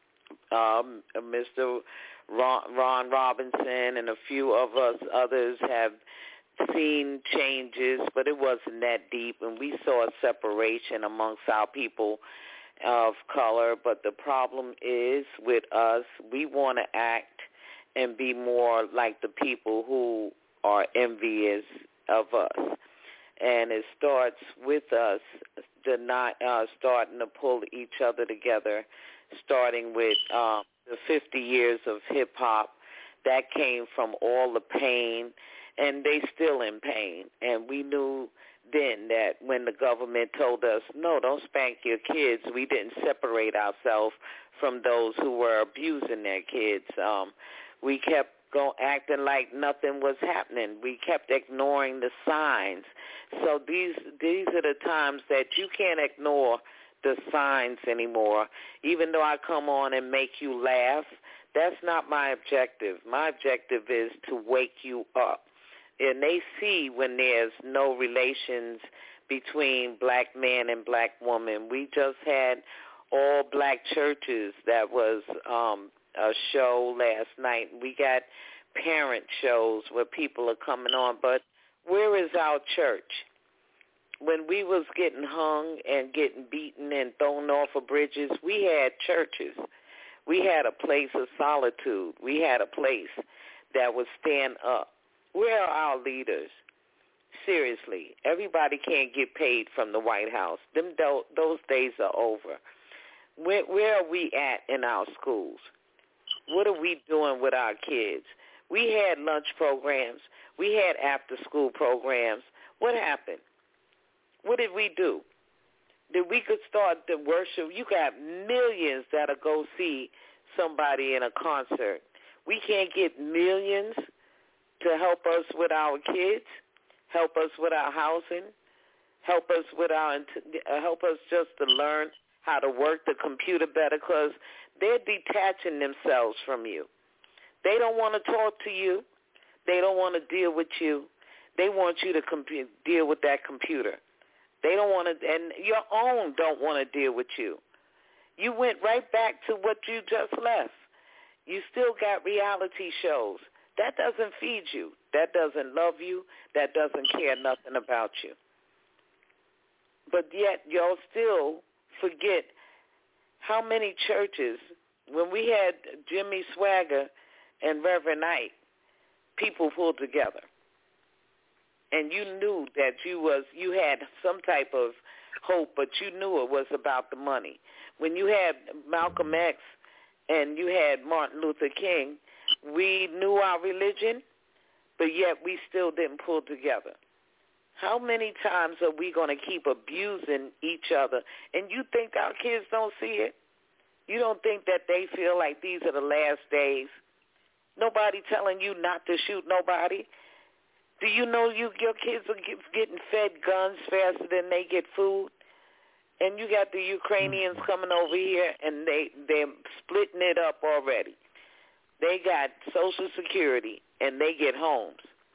um, Mister Ron, Ron Robinson and a few of us others have seen changes, but it wasn't that deep, and we saw a separation amongst our people of color. But the problem is with us, we want to act and be more like the people who are envious of us. And it starts with us to not, uh, starting to pull each other together, starting with um, the fifty years of hip-hop. That came from all the pain, and they still in pain. And we knew then that when the government told us, no, don't spank your kids, we didn't separate ourselves from those who were abusing their kids. Um, we kept going, acting like nothing was happening. We kept ignoring the signs. So these these are the times that you can't ignore the signs anymore. Even though I come on and make you laugh, that's not my objective. My objective is to wake you up. And they see when there's no relations between black man and black woman. We just had all black churches. That was um, a show last night. We got parent shows where people are coming on. But where is our church? When we was getting hung and getting beaten and thrown off of bridges, we had churches. We had a place of solitude. We had a place that would stand up. Where are our leaders? Seriously, everybody can't get paid from the White House. Them Those days are over. Where, where are we at in our schools? What are we doing with our kids? We had lunch programs. We had after-school programs. What happened? What did we do? That we could start the worship. You got millions that'll go see somebody in a concert. We can't get millions to help us with our kids, help us with our housing, help us with our uh, help us just to learn how to work the computer better, because they're detaching themselves from you. They don't want to talk to you. They don't want to deal with you. They want you to comp- deal with that computer. They don't want to, and your own don't want to deal with you. You went right back to what you just left. You still got reality shows. That doesn't feed you. That doesn't love you. That doesn't care nothing about you. But yet y'all still forget how many churches, when we had Jimmy Swagger and Reverend Knight, people pulled together. And you knew that you was you had some type of hope, but you knew it was about the money. When you had Malcolm X and you had Martin Luther King, we knew our religion, but yet we still didn't pull together. How many times are we going to keep abusing each other? And you think our kids don't see it? You don't think that they feel like these are the last days? Nobody telling you not to shoot nobody. Do you know you your kids are get, getting fed guns faster than they get food? And you got the Ukrainians coming over here, and they, they're splitting it up already. They got Social Security, and they get homes.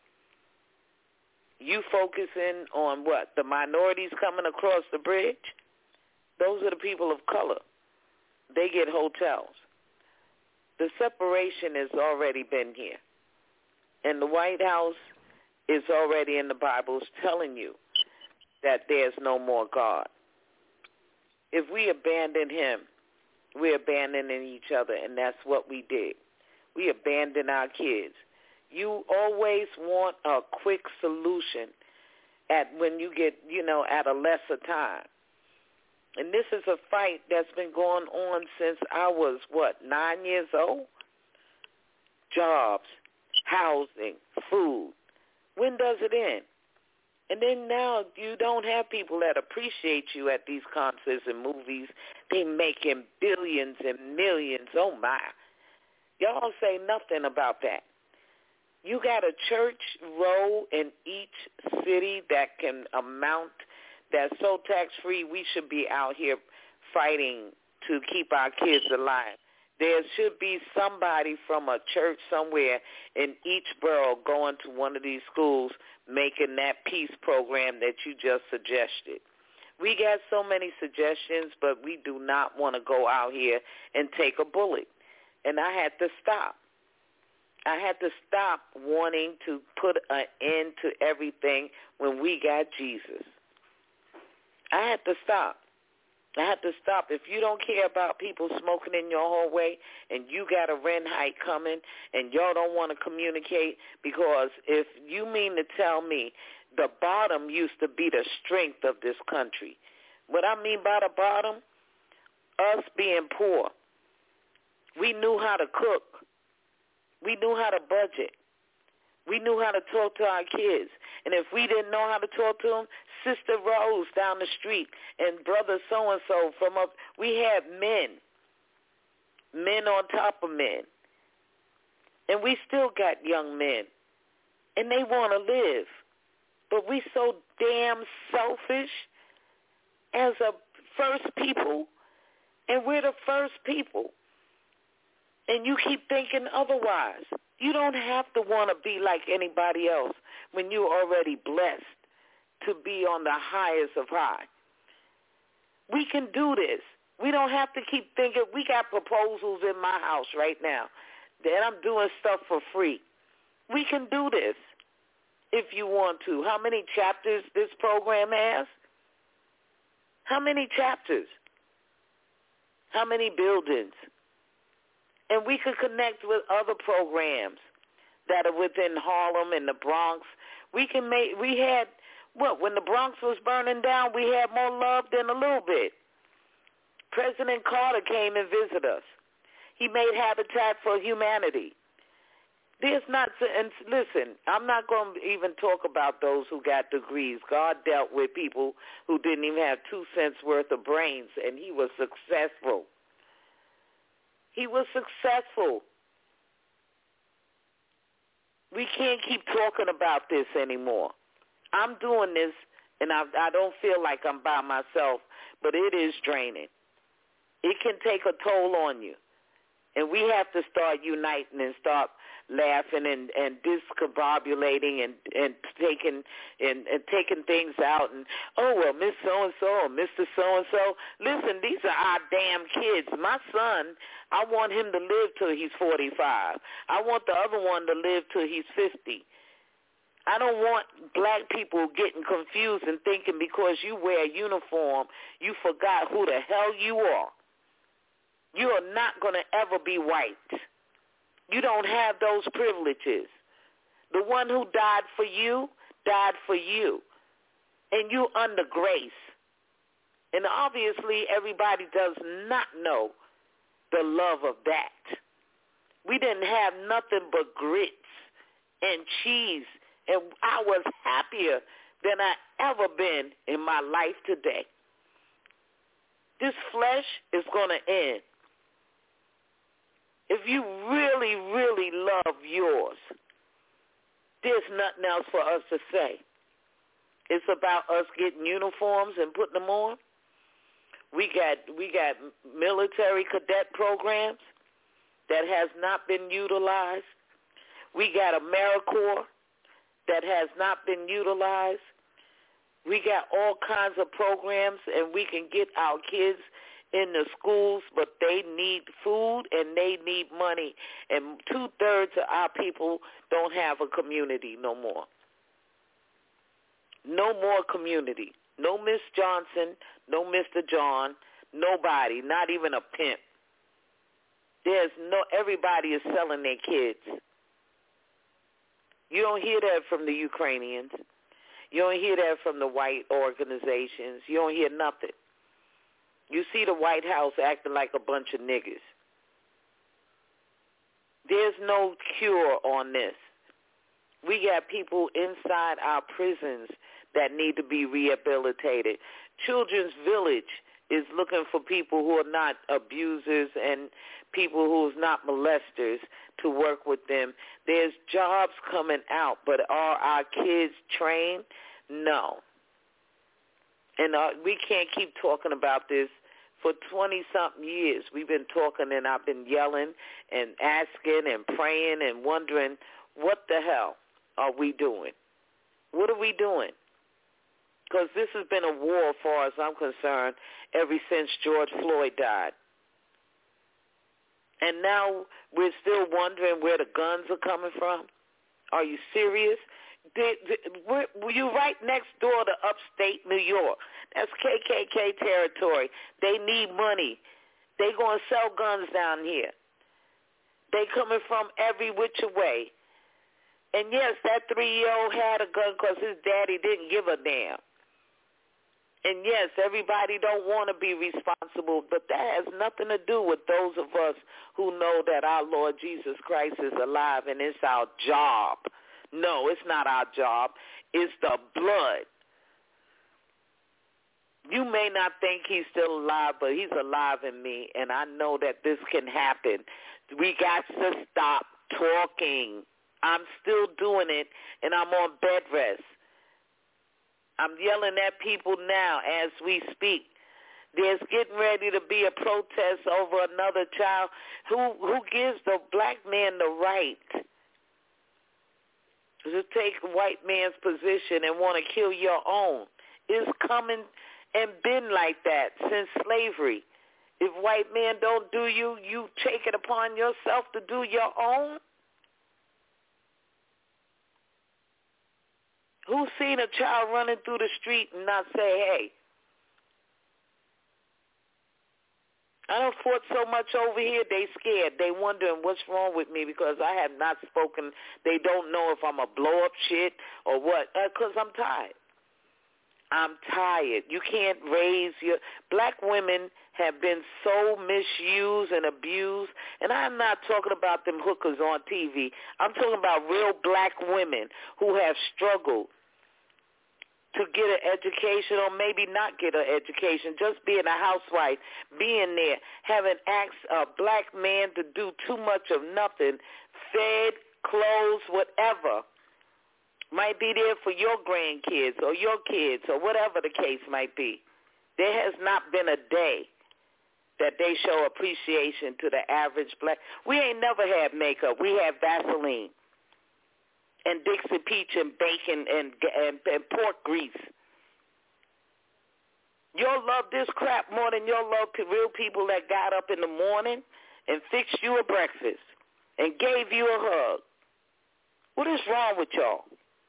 You focusing on what? The minorities coming across the bridge? Those are the people of color. They get hotels. The separation has already been here. And the White House is already in the Bible telling you that there's no more God. If we abandon him, we're abandoning each other, and that's what we did. We abandoned our kids. You always want a quick solution at when you get, you know, at a lesser time. And this is a fight that's been going on since I was, what, nine years old? Jobs, housing, food. When does it end? And then now you don't have people that appreciate you at these concerts and movies. They making billions and millions. Oh, my. Y'all say nothing about that. You got a church row in each city that can amount, that's so tax-free, we should be out here fighting to keep our kids alive. There should be somebody from a church somewhere in each borough going to one of these schools making that peace program that you just suggested. We got so many suggestions, but we do not want to go out here and take a bullet. And I had to stop. I had to stop wanting to put an end to everything when we got Jesus. I had to stop. I had to stop. If you don't care about people smoking in your hallway and you got a rent hike coming and y'all don't want to communicate, because if you mean to tell me the bottom used to be the strength of this country. What I mean by the bottom, us being poor. We knew how to cook. We knew how to budget. We knew how to talk to our kids. And if we didn't know how to talk to them, Sister Rose down the street and Brother so-and-so from up, we had men, men on top of men. And we still got young men. And they want to live. But we so damn selfish as a first people. And we're the first people. And you keep thinking otherwise. You don't have to want to be like anybody else when you're already blessed to be on the highest of high. We can do this. We don't have to keep thinking. We got proposals in my house right now that I'm doing stuff for free. We can do this if you want to. How many chapters this program has? How many chapters? How many buildings? And we could connect with other programs that are within Harlem and the Bronx. We can make, we had, what, when the Bronx was burning down, we had more love than a little bit. President Carter came and visited us. He made Habitat for Humanity. There's not, and listen, I'm not going to even talk about those who got degrees. God dealt with people who didn't even have two cents worth of brains, and he was successful. He was successful. We can't keep talking about this anymore. I'm doing this, and I, I don't feel like I'm by myself, but it is draining. It can take a toll on you, and we have to start uniting and start laughing and, and discombobulating and, and taking and, and taking things out and, oh, well, Miss So-and-so or Mister So-and-so. Listen, these are our damn kids. My son, I want him to live till he's forty-five. I want the other one to live till he's fifty. I don't want black people getting confused and thinking because you wear a uniform, you forgot who the hell you are. You are not going to ever be white. You don't have those privileges. The one who died for you, died for you. And you under grace. And obviously everybody does not know the love of that. We didn't have nothing but grits and cheese. And I was happier than I ever been in my life today. This flesh is going to end. If you really, really love yours, there's nothing else for us to say. It's about us getting uniforms and putting them on. We got we got military cadet programs that has not been utilized. We got AmeriCorps that has not been utilized. We got all kinds of programs, and we can get our kids in the schools, but they need food and they need money. And two-thirds of our people don't have a community no more. No more community. No Miss Johnson, no Mister John, nobody, not even a pimp. There's no, everybody is selling their kids. You don't hear that from the Ukrainians. You don't hear that from the white organizations. You don't hear nothing. You see the White House acting like a bunch of niggas. There's no cure on this. We got people inside our prisons that need to be rehabilitated. Children's Village is looking for people who are not abusers and people who are not molesters to work with them. There's jobs coming out, but are our kids trained? No. And uh, we can't keep talking about this. For twenty-something years, we've been talking, and I've been yelling and asking and praying and wondering, what the hell are we doing? What are we doing? Because this has been a war, as far as I'm concerned, ever since George Floyd died. And now we're still wondering where the guns are coming from. Are you serious? They, they, we're, you're right next door to upstate New York. That's K K K territory. They need money. They going to sell guns down here. They coming from every which way. And yes, that three-year-old had a gun because his daddy didn't give a damn. And yes, everybody don't want to be responsible, but that has nothing to do with those of us who know that our Lord Jesus Christ is alive and it's our job. No, it's not our job. It's the blood. You may not think he's still alive, but he's alive in me, and I know that this can happen. We got to stop talking. I'm still doing it, and I'm on bed rest. I'm yelling at people now as we speak. There's getting ready to be a protest over another child. Who who gives the black man the right to take a white man's position and want to kill your own? It's coming and been like that since slavery. If white men don't do you, you take it upon yourself to do your own. Who's seen a child running through the street and not say, hey? I done fought so much over here, they scared. They wondering what's wrong with me because I have not spoken. They don't know if I'm a blow up shit or what, because uh, I'm tired. I'm tired. You can't raise your black women have been so misused and abused, and I'm not talking about them hookers on T V. I'm talking about real black women who have struggled to get an education or maybe not get an education, just being a housewife, being there, having asked a black man to do too much of nothing, fed, clothes, whatever. Might be there for your grandkids or your kids or whatever the case might be. There has not been a day that they show appreciation to the average black. We ain't never had makeup. We had Vaseline and Dixie Peach and bacon and, and, and pork grease. You'll love this crap more than you'll love real people that got up in the morning and fixed you a breakfast and gave you a hug. What is wrong with y'all?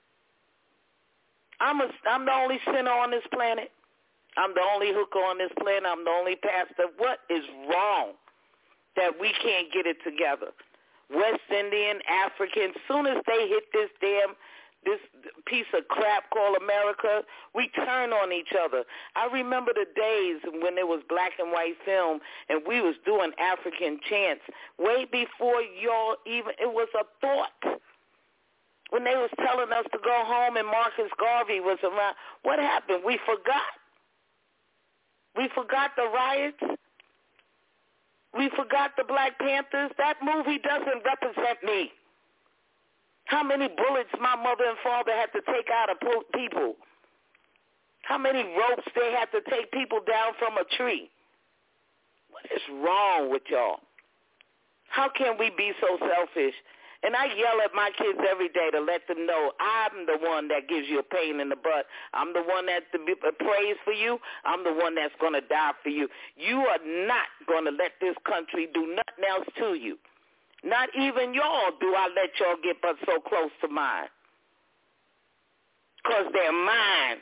I'm a, I'm the only sinner on this planet. I'm the only hooker on this planet. I'm the only pastor. What is wrong that we can't get it together? West Indian, African, soon as they hit this damn, this piece of crap called America, we turn on each other. I remember the days when there was black and white film and we was doing African chants way before y'all even, it was a thought. When they was telling us to go home and Marcus Garvey was around, what happened? We forgot. We forgot the riots. We forgot the Black Panthers. That movie doesn't represent me. How many bullets my mother and father had to take out of people? How many ropes they had to take people down from a tree? What is wrong with y'all? How can we be so selfish? And I yell at my kids every day to let them know I'm the one that gives you a pain in the butt. I'm the one that prays for you. I'm the one that's going to die for you. You are not going to let this country do nothing else to you. Not even y'all do I let y'all get but so close to mine. Because they're mine.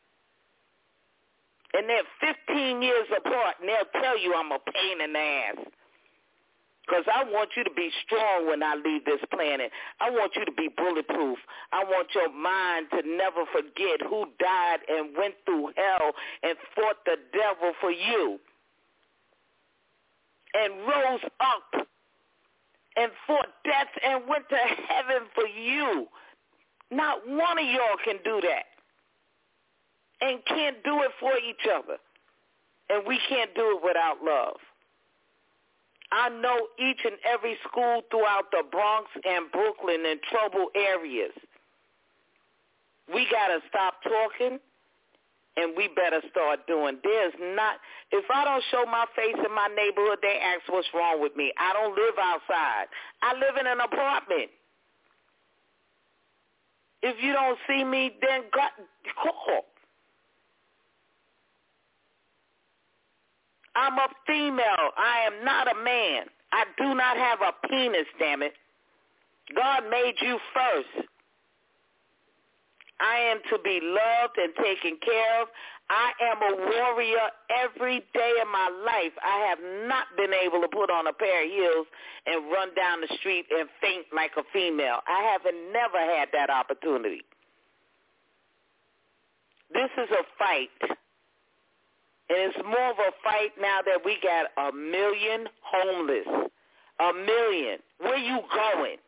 And they're fifteen years apart, and they'll tell you I'm a pain in the ass. Because I want you to be strong when I leave this planet. I want you to be bulletproof. I want your mind to never forget who died and went through hell and fought the devil for you and rose up and fought death and went to heaven for you. Not one of y'all can do that and can't do it for each other. And we can't do it without love. I know each and every school throughout the Bronx and Brooklyn and troubled areas. We got to stop talking, and we better start doing. There's not, if I don't show my face in my neighborhood, they ask what's wrong with me. I don't live outside. I live in an apartment. If you don't see me, then call. I'm a female. I am not a man. I do not have a penis, damn it. God made you first. I am to be loved and taken care of. I am a warrior every day of my life. I have not been able to put on a pair of heels and run down the street and faint like a female. I haven't never had that opportunity. This is a fight. And it's more of a fight now that we got a million homeless. A million. Where you going?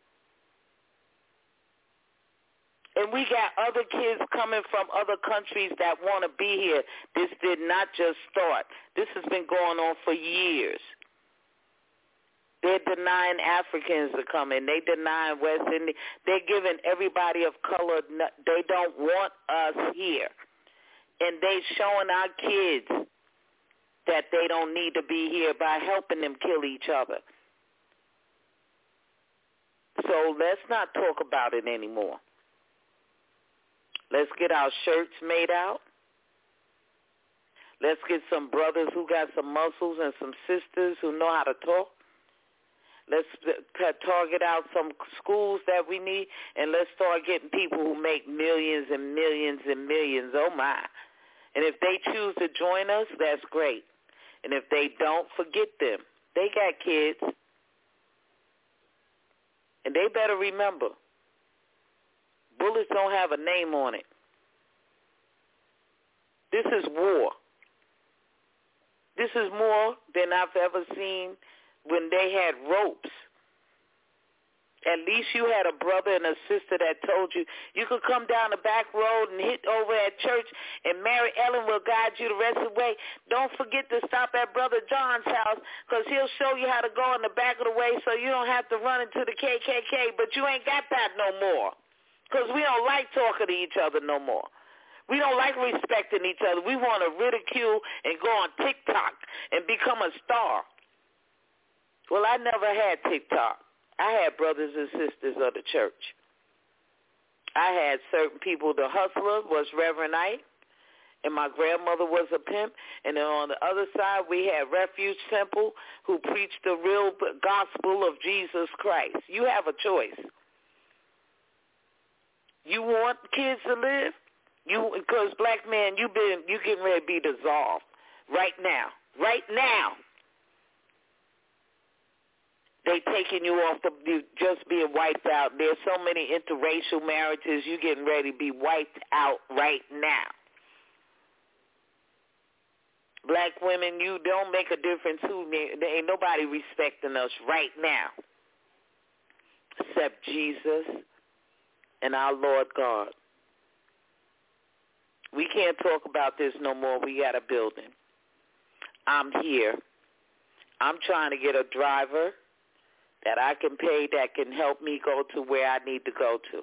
And we got other kids coming from other countries that want to be here. This did not just start. This has been going on for years. They're denying Africans to come in. They denying West Indian. They're giving everybody of color. They don't want us here. And they showing our kids that they don't need to be here by helping them kill each other. So let's not talk about it anymore. Let's get our shirts made out. Let's get some brothers who got some muscles and some sisters who know how to talk. Let's target out some schools that we need, and let's start getting people who make millions and millions and millions. Oh, my. And if they choose to join us, that's great. And if they don't, forget them. They got kids. And they better remember, bullets don't have a name on it. This is war. This is more than I've ever seen when they had ropes. At least you had a brother and a sister that told you you could come down the back road and hit over at church, and Mary Ellen will guide you the rest of the way. Don't forget to stop at Brother John's house, because he'll show you how to go in the back of the way so you don't have to run into the K K K, but you ain't got that no more, because we don't like talking to each other no more. We don't like respecting each other. We want to ridicule and go on TikTok and become a star. Well, I never had TikTok. I had brothers and sisters of the church. I had certain people. The hustler was Reverend Ike, and my grandmother was a pimp. And then on the other side, we had Refuge Temple, who preached the real gospel of Jesus Christ. You have a choice. You want kids to live? You, because black man, you been you getting ready to be dissolved right now. Right now. They taking you off the you just being wiped out. There's so many interracial marriages. You getting ready to be wiped out right now. Black women, you don't make a difference. Who there ain't nobody respecting us right now, except Jesus and our Lord God. We can't talk about this no more. We got a building. I'm here. I'm trying to get a driver that I can pay that can help me go to where I need to go to.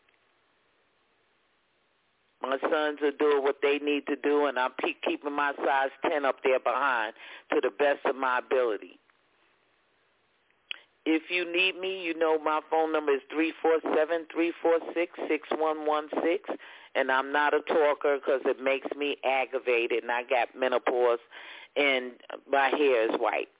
My sons are doing what they need to do, and I'm keeping my size ten up there behind to the best of my ability. If you need me, you know my phone number is three four seven, three four six, six one one six, and I'm not a talker because it makes me aggravated, and I got menopause, and my hair is white.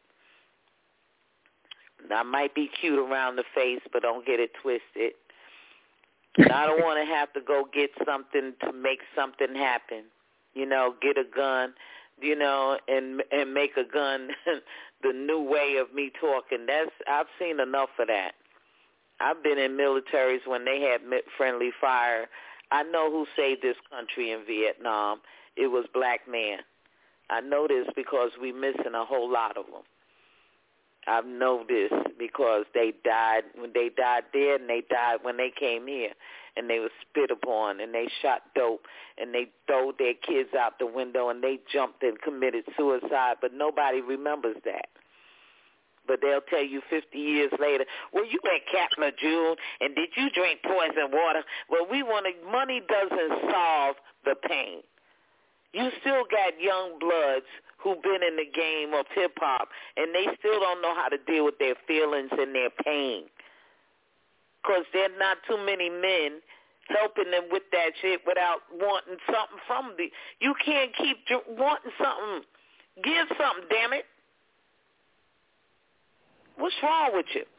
I might be cute around the face, but don't get it twisted. And I don't want to have to go get something to make something happen. You know, get a gun, you know, and and make a gun the new way of me talking. That's I've seen enough of that. I've been in militaries when they had friendly fire. I know who saved this country in Vietnam. It was black men. I know this because we missing a whole lot of them. I know this because they died when they died there, and they died when they came here, and they were spit upon, and they shot dope, and they threw their kids out the window, and they jumped and committed suicide, but nobody remembers that. But they'll tell you fifty years later, well, you at Camp Lejeune, and did you drink poison water? Well, we want to, money doesn't solve the pain. You still got young bloods who've been in the game of hip-hop, and they still don't know how to deal with their feelings and their pain, because there are not too many men helping them with that shit without wanting something from the. You can't keep wanting something. Give something, damn it. What's wrong with you?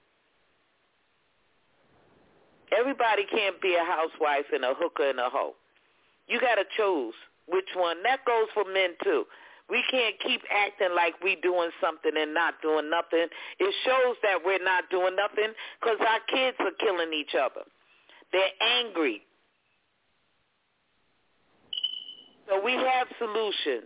Everybody can't be a housewife and a hooker and a hoe. You got to choose which one. That goes for men, too. We can't keep acting like we doing something and not doing nothing. It shows that we're not doing nothing because our kids are killing each other. They're angry. So we have solutions.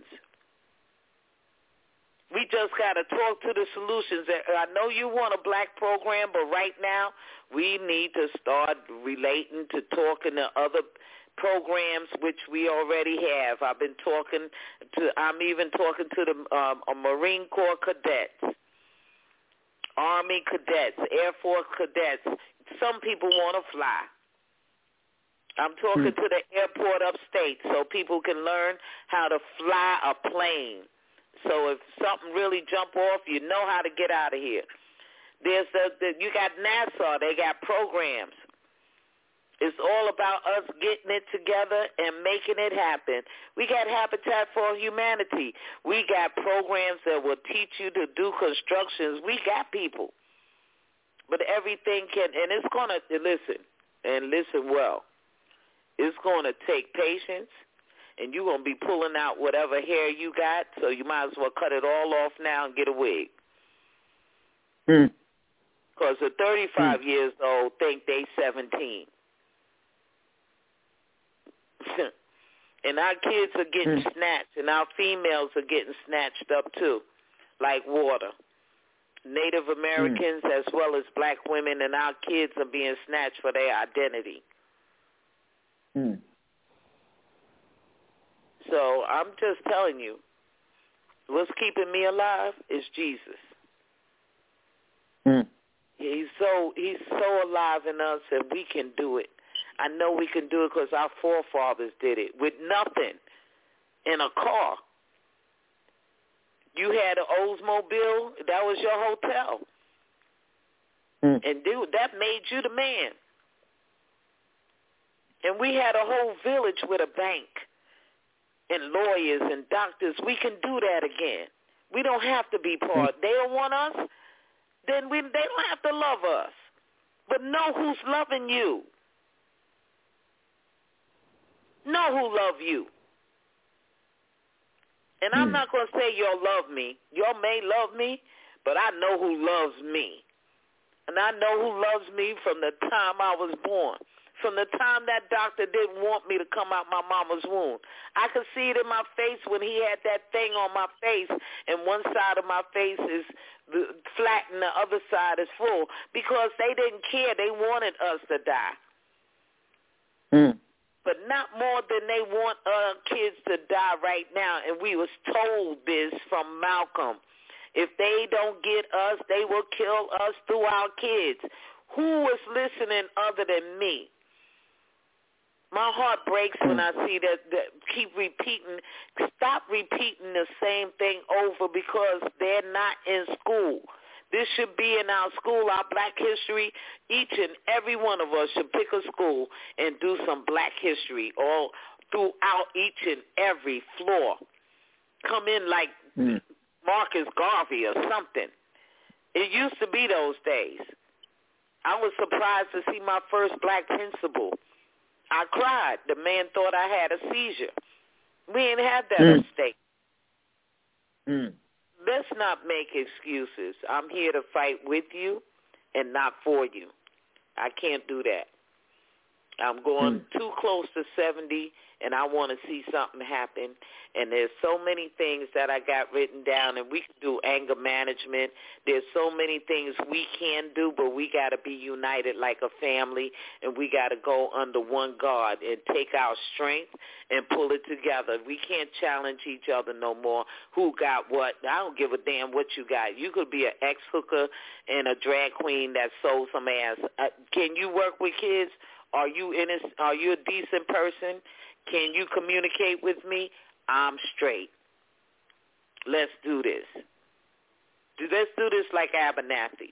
We just got to talk to the solutions. I know you want a black program, but right now we need to start relating to talking to other programs, which we already have. I've been talking to, I'm even talking to the um, Marine Corps cadets, Army cadets, Air Force cadets. Some people want to fly. I'm talking to the airport upstate so people can learn how to fly a plane. So if something really jump off, you know how to get out of here. There's the, the you got NASA. They got programs. It's all about us getting it together and making it happen. We got Habitat for Humanity. We got programs that will teach you to do constructions. We got people. But everything can, and it's going to, listen, and listen well, it's going to take patience, and you're going to be pulling out whatever hair you got, so you might as well cut it all off now and get a wig. Because mm. the thirty-five mm. years old think they seventeen. And our kids are getting mm. snatched, and our females are getting snatched up too, like water. Native Americans mm. as well as black women, and our kids are being snatched for their identity. Mm. So I'm just telling you, what's keeping me alive is Jesus. Mm. He's so he's so alive in us, and we can do it. I know we can do it because our forefathers did it with nothing in a car. You had an Oldsmobile, that was your hotel. Mm. And dude, that made you the man. And we had a whole village with a bank and lawyers and doctors. We can do that again. We don't have to be part. They don't want us, then we, they don't have to love us. But know who's loving you. Know who love you. And I'm not going to say y'all love me. Y'all may love me, but I know who loves me. And I know who loves me from the time I was born. From the time that doctor didn't want me to come out my mama's womb. I could see it in my face when he had that thing on my face, and one side of my face is flat and the other side is full, because they didn't care. They wanted us to die. Mm. But not more than they want our kids to die right now. And we was told this from Malcolm. If they don't get us, they will kill us through our kids. Who was listening other than me? My heart breaks when I see that, that keep repeating. Stop repeating the same thing over, because they're not in school. This should be in our school, our black history. Each and every one of us should pick a school and do some black history all throughout each and every floor. Come in like mm. Marcus Garvey or something. It used to be those days. I was surprised to see my first black principal. I cried. The man thought I had a seizure. We ain't had that mm. upstate. Mm. Let's not make excuses. I'm here to fight with you and not for you. I can't do that. I'm going mm. too close to seventy, and I want to see something happen. And there's so many things that I got written down, and we can do anger management. There's so many things we can do, but we got to be united like a family, and we got to go under one guard and take our strength and pull it together. We can't challenge each other no more. Who got what? I don't give a damn what you got. You could be an ex-hooker and a drag queen that sold some ass. Uh, can you work with kids? Are you innocent? Are you a decent person? Can you communicate with me? I'm straight. Let's do this. Let's do this like Abernathy.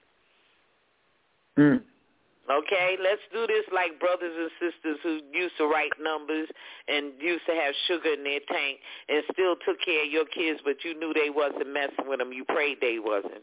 Mm. Okay? Let's do this like brothers and sisters who used to write numbers and used to have sugar in their tank and still took care of your kids, but you knew they wasn't messing with them. You prayed they wasn't.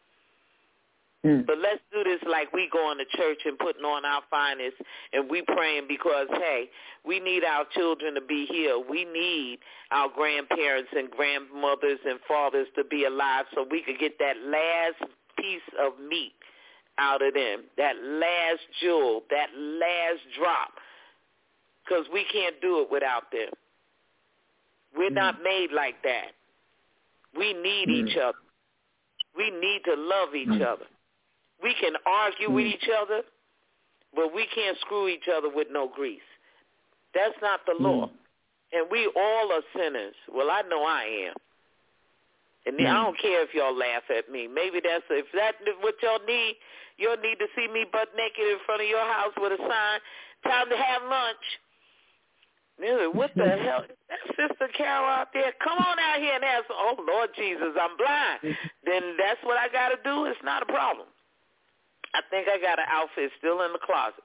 Mm. But let's do this like we going to church and putting on our finest, and we praying because, hey, we need our children to be here. We need our grandparents and grandmothers and fathers to be alive so we could get that last piece of meat out of them, that last jewel, that last drop, because we can't do it without them. We're mm. not made like that. We need mm. each other. We need to love each mm. other. We can argue mm. with each other, but we can't screw each other with no grease. That's not the law. Mm. And we all are sinners. Well, I know I am. And mm. I don't care if y'all laugh at me. Maybe that's, if that's what y'all need, you'll need to see me butt naked in front of your house with a sign, time to have lunch. Dude, what the hell? That Sister Carol out there, come on out here and ask, oh, Lord Jesus, I'm blind. Then that's what I got to do. It's not a problem. I think I got an outfit still in the closet.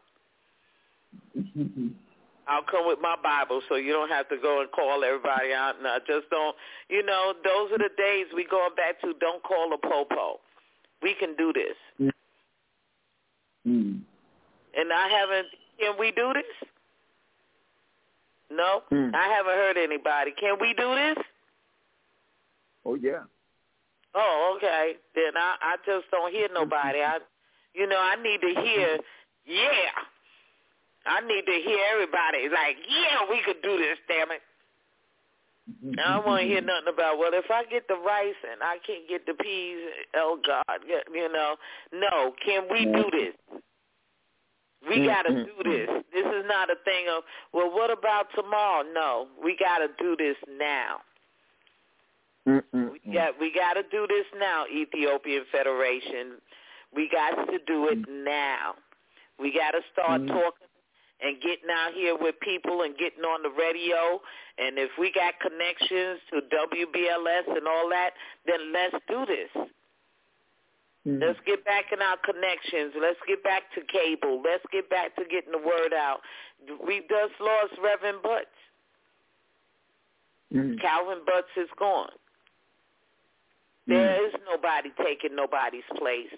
I'll come with my Bible so you don't have to go and call everybody out. No, just don't, you know, those are the days we going back to, don't call a popo. We can do this. Mm. And I haven't, can we do this? No, mm. I haven't heard anybody. Can we do this? Oh, yeah. Oh, okay. Then I, I just don't hear nobody. I, you know, I need to hear, yeah. I need to hear everybody like, yeah, we could do this, damn it. I don't want to hear nothing about, well, if I get the rice and I can't get the peas, oh, God, you know. No, can we do this? We got to do this. This is not a thing of, well, what about tomorrow? No, we got to do this now. We got we got to do this now, Ethiopian Federation. We got to do it now. We got to start mm-hmm. talking and getting out here with people and getting on the radio. And if we got connections to W B L S and all that, then let's do this. Mm-hmm. Let's get back in our connections. Let's get back to cable. Let's get back to getting the word out. We just lost Reverend Butts. Mm-hmm. Calvin Butts is gone. Mm-hmm. There is nobody taking nobody's place.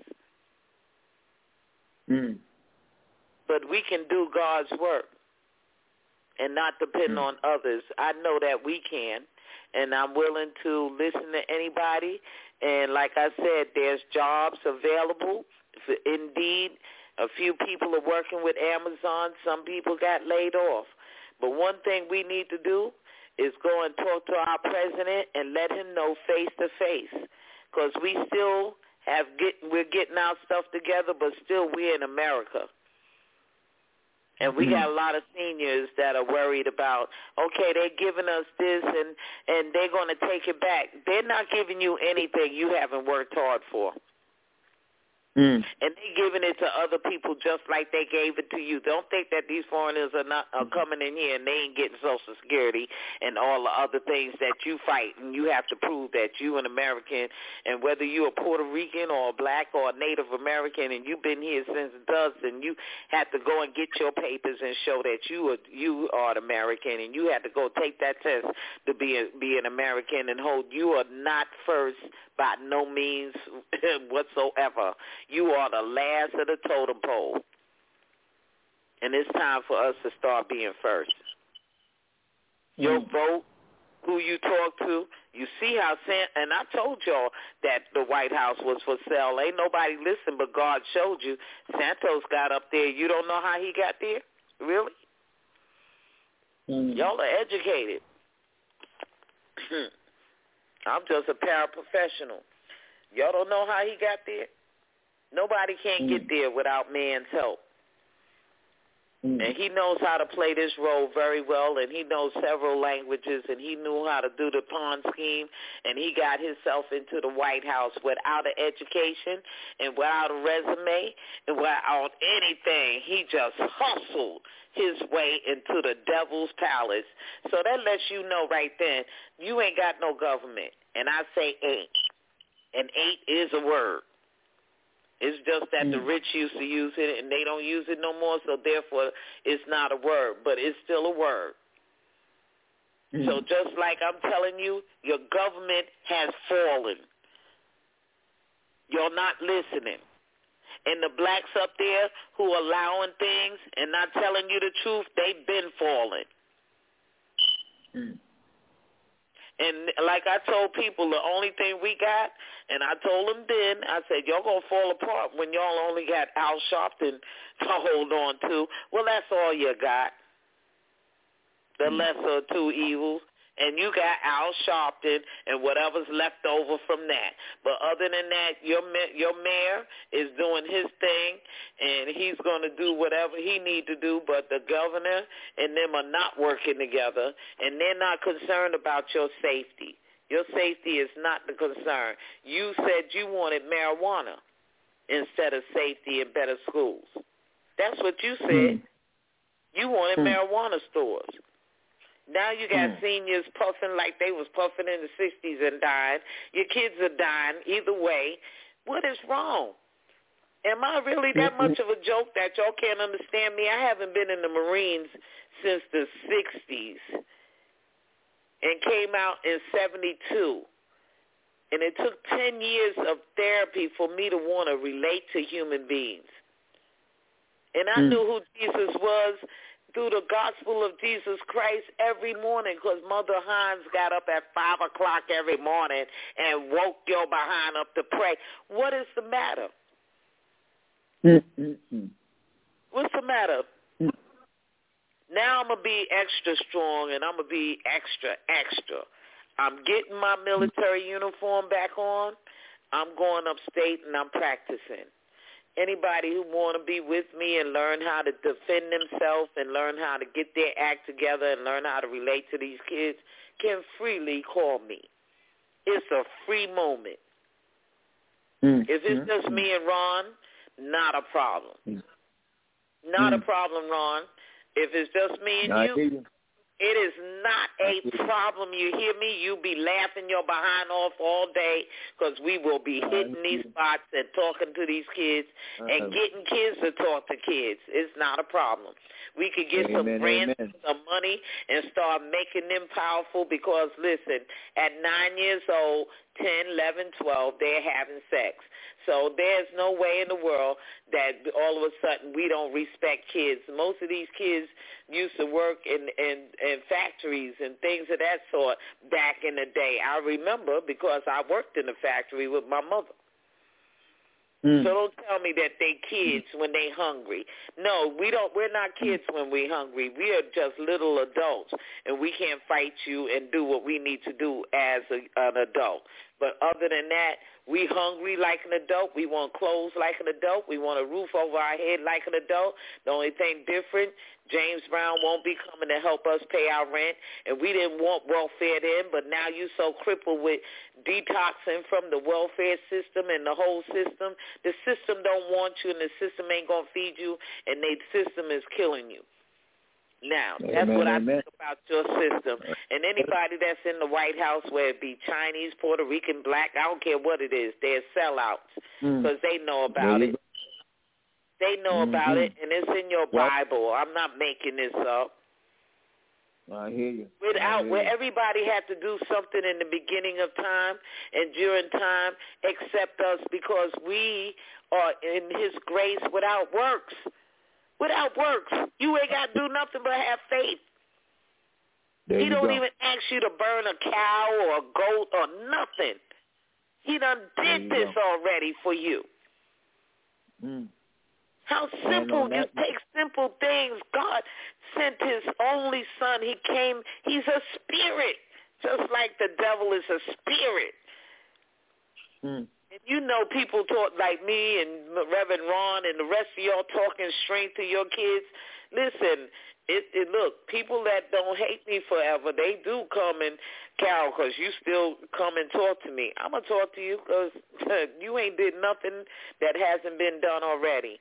Mm-hmm. But we can do God's work and not depend on others. I know that we can, and I'm willing to listen to anybody. And like I said, there's jobs available. Indeed, a few people are working with Amazon. Some people got laid off. But one thing we need to do is go and talk to our president and let him know face to face, because we still have get we're getting our stuff together, but still we're in America. And we got a lot of seniors that are worried about, okay, they're giving us this and, and they're going to take it back. They're not giving you anything you haven't worked hard for. Mm. And they're giving it to other people just like they gave it to you. Don't think that these foreigners are not are coming in here and they ain't getting Social Security and all the other things that you fight, and you have to prove that you an American, and whether you're a Puerto Rican or a black or a Native American and you've been here since dusk, and you have to go and get your papers and show that you are you are an American, and you have to go take that test to be a, be an American, and hold you are not first by no means whatsoever. You are the last of the totem pole. And it's time for us to start being first. Mm. Your vote, who you talk to, you see how, San- and I told y'all that the White House was for sale. Ain't nobody listened, but God showed you. Santos got up there. You don't know how he got there? Really? Mm. Y'all are educated. I'm just a paraprofessional. Y'all don't know how he got there? Nobody can mm. get there without man's help. Mm. And he knows how to play this role very well, and he knows several languages, and he knew how to do the pawn scheme, and he got himself into the White House without an education and without a resume and without anything. He just hustled his way into the devil's palace. So that lets you know right then, you ain't got no government. And I say ain't. And ain't is a word. It's just that mm. the rich used to use it, and they don't use it no more, so therefore it's not a word, but it's still a word. Mm. So just like I'm telling you, your government has fallen. You're not listening. And the blacks up there who are allowing things and not telling you the truth, they've been falling. Mm. And like I told people, the only thing we got, and I told them then, I said, y'all going to fall apart when y'all only got Al Sharpton to hold on to. Well, that's all you got, the mm. lesser of two evils. And you got Al Sharpton and whatever's left over from that. But other than that, your your mayor is doing his thing, and he's going to do whatever he need to do. But the governor and them are not working together, and they're not concerned about your safety. Your safety is not the concern. You said you wanted marijuana instead of safety and better schools. That's what you said. Mm. You wanted mm. marijuana stores. Now you got mm. seniors puffing like they was puffing in the sixties and dying. Your kids are dying. Either way, what is wrong? Am I really that much of a joke that y'all can't understand me? I haven't been in the Marines since the sixties and came out in seventy-two. And it took ten years of therapy for me to want to relate to human beings. And I mm. knew who Jesus was through the gospel of Jesus Christ every morning, because Mother Hines got up at five o'clock every morning and woke your behind up to pray. What is the matter? Mm-hmm. What's the matter? Mm-hmm. Now I'm going to be extra strong, and I'm going to be extra, extra. I'm getting my military uniform back on. I'm going upstate and I'm practicing. Anybody who want to be with me and learn how to defend themselves and learn how to get their act together and learn how to relate to these kids can freely call me. It's a free moment. Mm-hmm. If it's just me and Ron, not a problem. Not mm-hmm. a problem, Ron. If it's just me and not you, either. It is not a problem. You hear me? You be laughing your behind off all day because we will be hitting these spots and talking to these kids and getting kids to talk to kids. It's not a problem. We could get amen, some grants, amen. some money, and start making them powerful because, listen, at nine years old, ten, eleven, twelve, they're having sex. So there's no way in the world that all of a sudden we don't respect kids. Most of these kids used to work in, in, in factories and things of that sort back in the day. I remember because I worked in a factory with my mother. Mm. So don't tell me that they kids when they hungry. No, we don't. We're not kids when we're hungry. We are just little adults, and we can't fight you and do what we need to do as a, an adult. But other than that, we hungry like an adult. We want clothes like an adult. We want a roof over our head like an adult. The only thing different, James Brown won't be coming to help us pay our rent, and we didn't want welfare then, but now you so crippled with detoxing from the welfare system and the whole system. The system don't want you, and the system ain't going to feed you, and the system is killing you. Now, that's amen, what I amen. think about your system. And anybody that's in the White House, whether it be Chinese, Puerto Rican, black, I don't care what it is, they're sellouts because mm. they know about it. They know mm-hmm. about it, and it's in your yep. Bible. I'm not making this up. I hear you. Without, hear where you. everybody had to do something in the beginning of time and during time, except us because we are in his grace without works. Without works. You ain't got to do nothing but have faith. There he don't go. even ask you to burn a cow or a goat or nothing. He done did this go. already for you. Mm. How simple. You take simple things. God sent his only son. He came. He's a spirit, just like the devil is a spirit. Mm. And you know people talk like me and Reverend Ron and the rest of y'all talking strength to your kids. Listen, it, it look, people that don't hate me forever, they do come and, Carol, because you still come and talk to me. I'm going to talk to you because you ain't did nothing that hasn't been done already.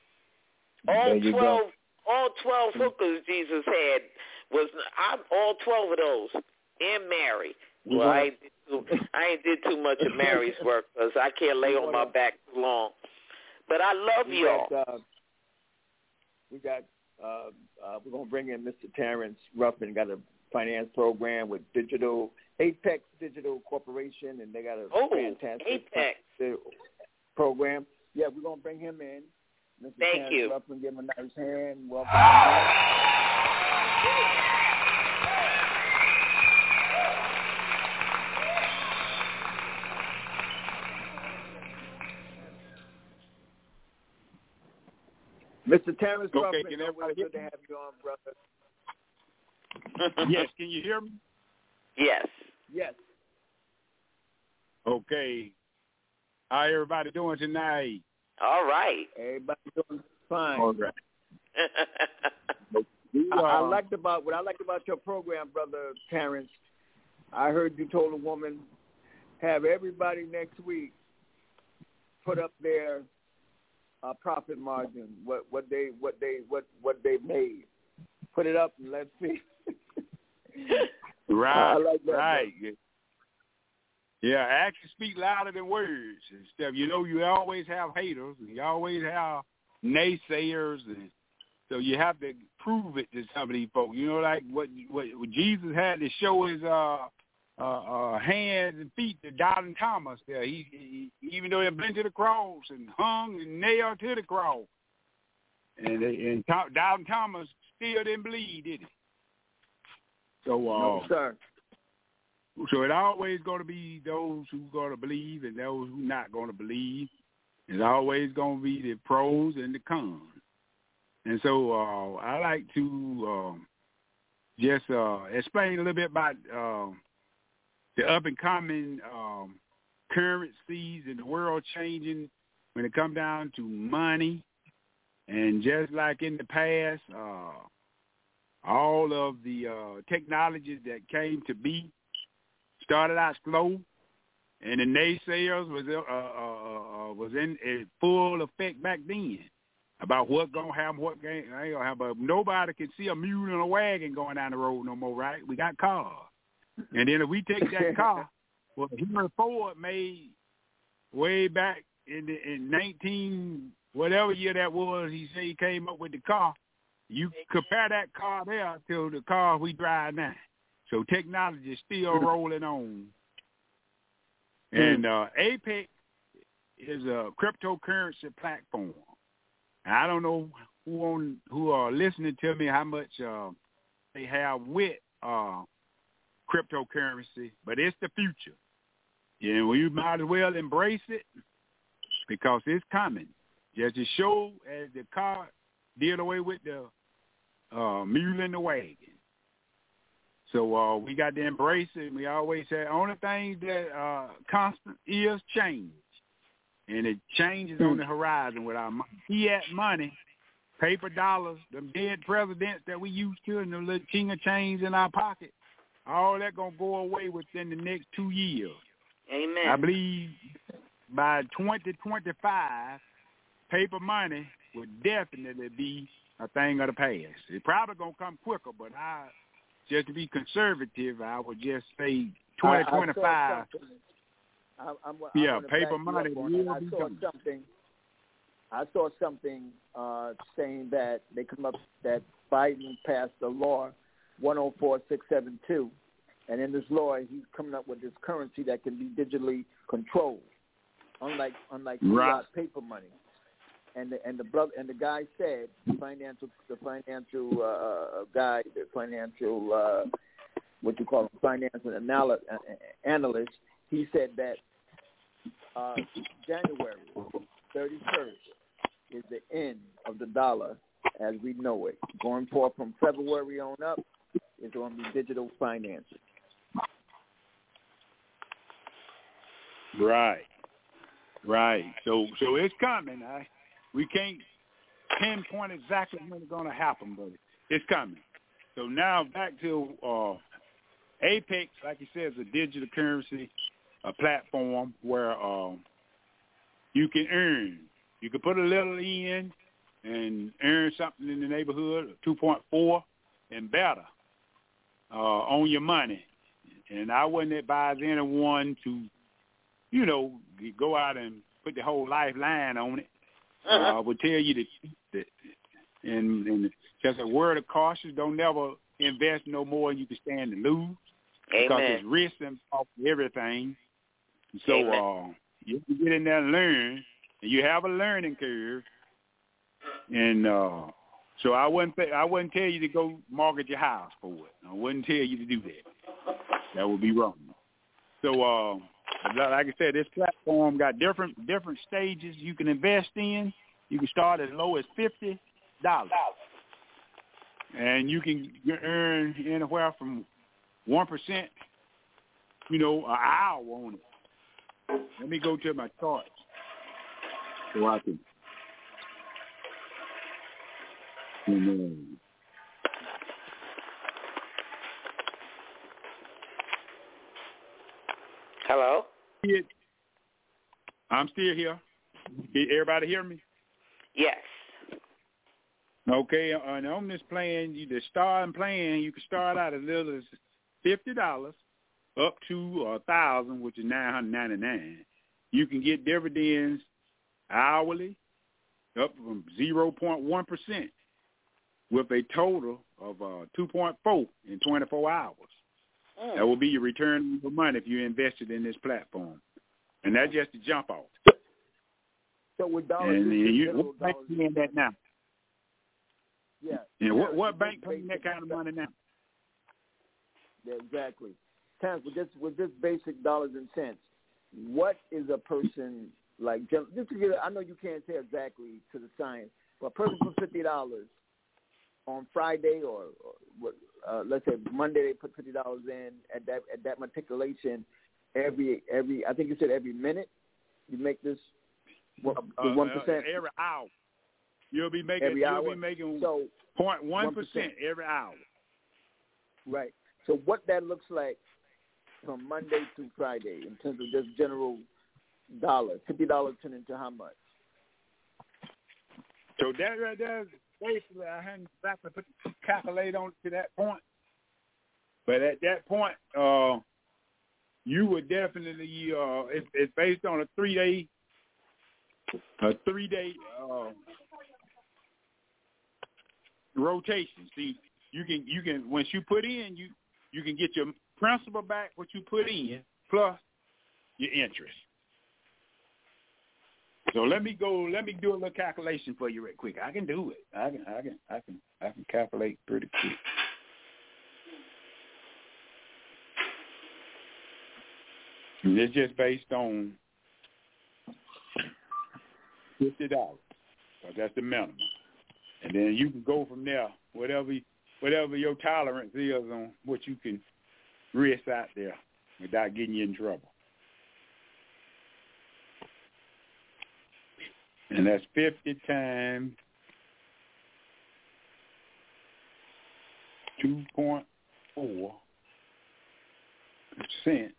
All twelve, all twelve hookers Jesus had was I'm all twelve of those and Mary. Well, I ain't did too, I ain't did too much of Mary's work because I can't lay on my back too long. But I love we y'all. Got, uh, we got. Uh, uh, we're gonna bring in Mister Terrence Ruffin. Got a finance program with Digital Apex Digital Corporation, and they got a oh, fantastic Apex. program. Yeah, we're gonna bring him in. Mister Thank Terrence you. Ruffin, give him a nice hand. Welcome. Mister Terrence okay, Ruffin, can everybody good to have you on, brother. Yes, can you hear me? Yes. Yes. Okay. How everybody doing tonight? All right. Everybody doing fine. All right. I, I liked about what I liked about your program, brother Terrence. I heard you told a woman have everybody next week put up their uh, profit margin, what what they what they what what they made. Put it up and let's see. Right, I like that, right. Bro. Yeah, actions speak louder than words and stuff. You know, you always have haters and you always have naysayers, and so you have to prove it to some of these folks. You know, like what what, what Jesus had to show his uh, uh, uh, hands and feet to Doubting Thomas. There, he, he even though he went to the cross and hung and nailed to the cross, and and Doubting Thomas still didn't believe, did he? So, uh, no, sir. So it's always going to be those who are going to believe and those who not going to believe. It's always going to be the pros and the cons. And so uh, I like to uh, just uh, explain a little bit about uh, the up-and-coming um, currencies in the world changing when it comes down to money. And just like in the past, uh, all of the uh, technologies that came to be started out slow, and the naysayers was uh, uh, uh, was in, in full effect back then about what's going to happen, what ain't going to happen. But nobody can see a mule and a wagon going down the road no more, right? We got cars. And then if we take that car, well, Henry Ford made way back in the, in nineteen whatever year that was, he said he came up with the car. You compare that car there to the car we drive now. So technology is still rolling on. And uh, Apex is a cryptocurrency platform. I don't know who on who are listening to me how much uh, they have with uh, cryptocurrency, but it's the future. Yeah, well, you might as well embrace it because it's coming. Just to show as the car did away with the uh, mule and the wagon. So uh, we got to embrace it. We always say the only thing that uh, constant is change. And it changes on the horizon with our fiat money, paper dollars, them dead presidents that we used to, and the little king of change in our pocket. All that going to go away within the next two years. Amen. I believe by twenty twenty-five, paper money would definitely be a thing of the past. It probably going to come quicker, but I, just to be conservative, I would just say twenty twenty-five. I, I, I'm, yeah, I'm paper money will I be saw coming. something. I saw something uh, saying that they come up that Biden passed the law one oh four six seven two, and in this law he's coming up with this currency that can be digitally controlled, unlike unlike right. paper money. And the and the brother and the guy said the financial the financial uh, guy the financial uh, what you call him, financial analyst analyst he said that uh, January thirty-first is the end of the dollar as we know it. Going forward from February on up, it's going to be digital financing. Right, right. So so it's coming. I. We can't pinpoint exactly when it's going to happen, but it's coming. So now back to uh, Apex, like you said, is a digital currency, a platform where um, you can earn. You can put a little in and earn something in the neighborhood of two point four and better uh, on your money. And I wouldn't advise anyone to, you know, go out and put the whole lifeline on it. I uh, would tell you that, that and, and just a word of caution, don't never invest no more than you can stand to lose. Amen. Because it's risk involved with everything. So uh, you can get in there and learn, and you have a learning curve. And uh, so I wouldn't th- I wouldn't tell you to go mortgage your house for it. I wouldn't tell you to do that. That would be wrong. So uh, like I said, this platform got different different stages you can invest in. You can start as low as fifty dollars, and you can earn anywhere from one percent, you know, an hour on it. Let me go to my charts so I can. Mm-hmm. Hello? I'm still here. Everybody hear me? Yes. Okay, and on this plan, you the starting plan, you can start out as little as fifty dollars up to a thousand, which is nine hundred ninety-nine. You can get dividends hourly up from zero point one percent with a total of uh, two point four in twenty-four hours. Mm. That will be your return on your money if you invested in this platform. And that's just the jump off. So with dollars, and you, what bank you in that now? Yeah. And what, what bank paying that kind of money now? Yeah, exactly. Terrence, with this with this basic dollars and cents, what is a person like? Just to get, I know you can't say exactly to the science, but a person for fifty dollars on Friday or, or what, uh, let's say Monday they put fifty dollars in at that at that matriculation every every I think you said every minute you make this one uh, percent uh, every hour. You'll be making every you'll hour. be making so point one percent every hour. Right. So what that looks like from Monday through Friday in terms of just general dollars, fifty dollars turn into how much? So that right there, basically, I hadn't exactly put calculate on to that point, but at that point, uh, you would definitely uh, it, it's based on a three day, a three day uh, rotation. See, you can you can once you put in, you you can get your principal back what you put in plus your interest. So let me go. Let me do a little calculation for you, real quick. I can do it. I can. I can. I can. I can calculate pretty quick. And it's just based on fifty dollars. So that's the minimum, and then you can go from there. Whatever, whatever your tolerance is on what you can risk out there without getting you in trouble. And that's fifty times two point four percent.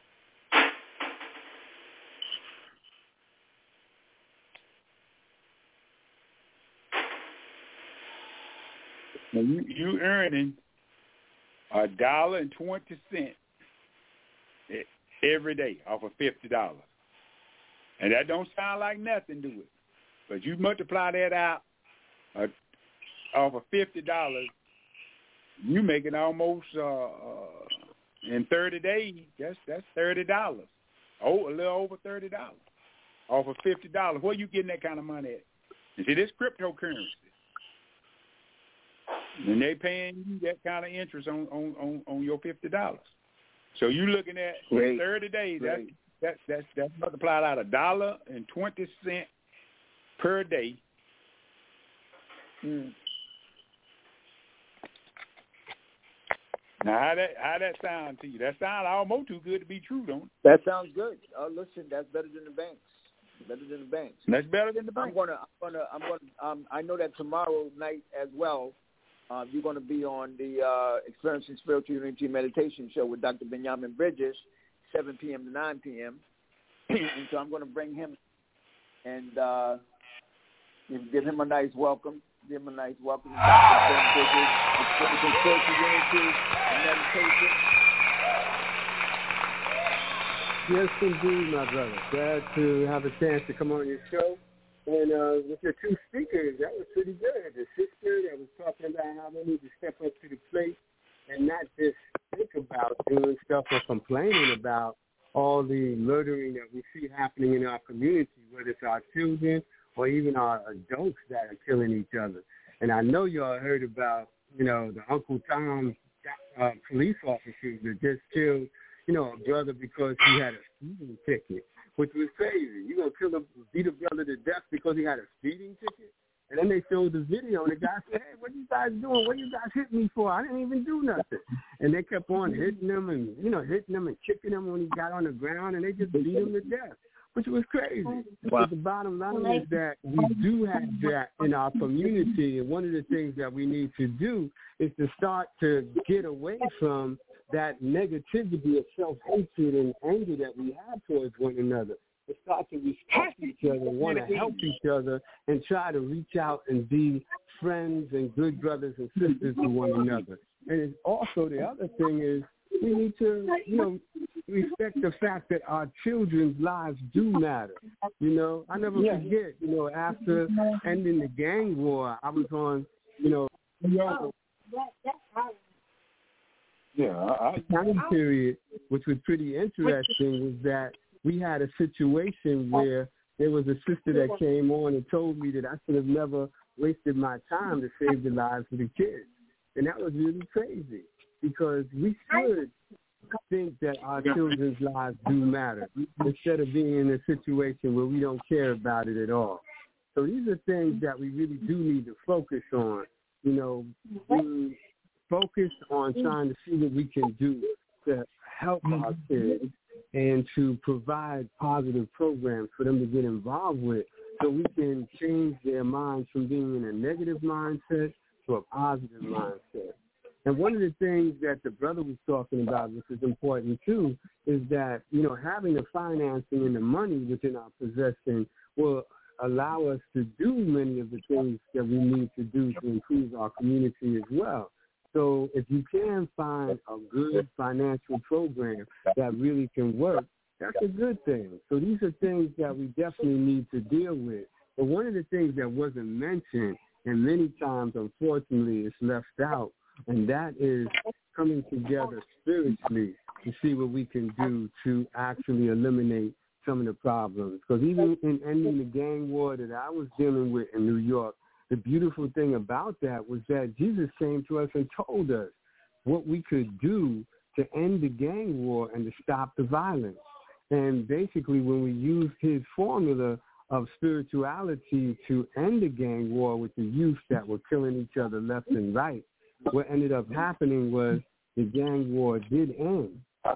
Now you you earning a dollar and twenty cents every day off of fifty dollars, and that don't sound like nothing, do it? But you multiply that out uh, off of fifty dollars, you making almost uh, uh, in thirty days. That's that's thirty dollars. Oh, a little over thirty dollars off of fifty dollars. Where you getting that kind of money at? You see, this cryptocurrency, and they paying you that kind of interest on on, on, on your fifty dollars. So you looking at Great. thirty days. That's Great. that's that's that's multiplied out a dollar and twenty cents per day. Mm. Now, how that how that sound to you? That sound almost too good to be true, don't it? That sounds good. Oh, listen, that's better than the banks. Better than the banks. That's better than the banks. I'm gonna, I'm gonna, I'm gonna. Um, I know that tomorrow night as well, uh, you're gonna be on the uh, Experiencing Spiritual Unity Meditation show with Doctor Benjamin Bridges, seven p.m. to nine p.m. And so I'm gonna bring him and uh, give him a nice welcome. Give him a nice welcome. Doctor Ben Bridges, Experiencing Spiritual Unity and Meditation. Yes, indeed, my brother. Glad to have a chance to come on your show. And uh, with your two speakers, that was pretty good. The sister that was talking about how we need to step up to the plate and not just think about doing stuff or complaining about all the murdering that we see happening in our community, whether it's our children or even our adults that are killing each other. And I know y'all heard about, you know, the Uncle Tom uh, police officers that just killed, you know, a brother because he had a speeding ticket, which was crazy. You gonna kill a beat a brother to death because he had a speeding ticket? And then they showed the video, and the guy said, "Hey, what are you guys doing? What are you guys hitting me for? I didn't even do nothing." And they kept on hitting him and, you know, hitting him and kicking him when he got on the ground, and they just beat him to death, which was crazy. Wow. But the bottom line is that we do have that in our community, and one of the things that we need to do is to start to get away from that negativity of self-hatred and anger that we have towards one another. To start to respect each other, want to help each other, and try to reach out and be friends and good brothers and sisters to one another. And it's also the other thing is we need to, you know, respect the fact that our children's lives do matter. You know, I never yeah. forget, you know, after ending the gang war, I was on, you know, yeah, I, time period, which was pretty interesting, was that we had a situation where there was a sister that came on and told me that I should have never wasted my time to save the lives of the kids. And that was really crazy because we should think that our children's lives do matter instead of being in a situation where we don't care about it at all. So these are things that we really do need to focus on. you know, we focused on trying to see what we can do to help our kids and to provide positive programs for them to get involved with so we can change their minds from being in a negative mindset to a positive mindset. And one of the things that the brother was talking about, which is important too, is that, you know, having the financing and the money within our possession will allow us to do many of the things that we need to do to improve our community as well. So if you can find a good financial program that really can work, that's a good thing. So these are things that we definitely need to deal with. But one of the things that wasn't mentioned, and many times, unfortunately, is left out, and that is coming together spiritually to see what we can do to actually eliminate some of the problems. Because even in ending the gang war that I was dealing with in New York, the beautiful thing about that was that Jesus came to us and told us what we could do to end the gang war and to stop the violence. And basically, when we used his formula of spirituality to end the gang war with the youth that were killing each other left and right, what ended up happening was the gang war did end.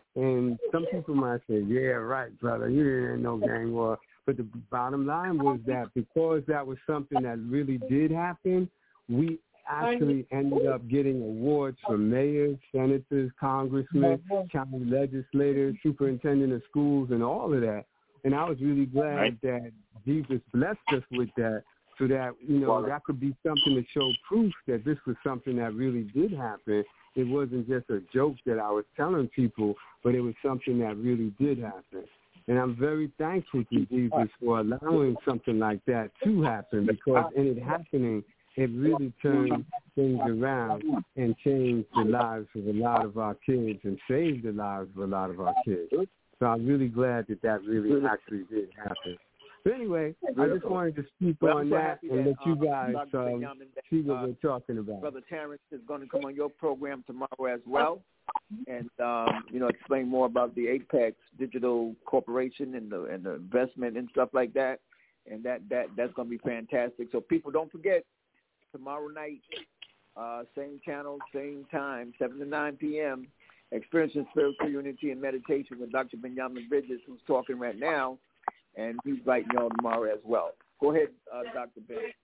And some people might say, yeah, right, brother, you didn't end no gang war. But the bottom line was that because that was something that really did happen, we actually ended up getting awards from mayors, senators, congressmen, county legislators, superintendent of schools, and all of that. And I was really glad that Jesus blessed us with that so that, you know, that could be something to show proof that this was something that really did happen. It wasn't just a joke that I was telling people, but it was something that really did happen. And I'm very thankful to Jesus for allowing something like that to happen, because in it happening, it really turned things around and changed the lives of a lot of our kids and saved the lives of a lot of our kids. So I'm really glad that that really actually did happen. But anyway, I just wanted to speak well, on so that and let you guys um, see what uh, we're talking about. Brother Terrence is going to come on your program tomorrow as well, and um, you know, explain more about the Apex Digital Corporation and the and the investment and stuff like that. And that, that that's going to be fantastic. So people, don't forget, tomorrow night, uh, same channel, same time, seven to nine p.m., Experiencing Spiritual Unity and Meditation with Doctor Benjamin Bridges, who's talking right now, and he's inviting y'all tomorrow as well. Go ahead, uh, Doctor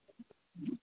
Ben.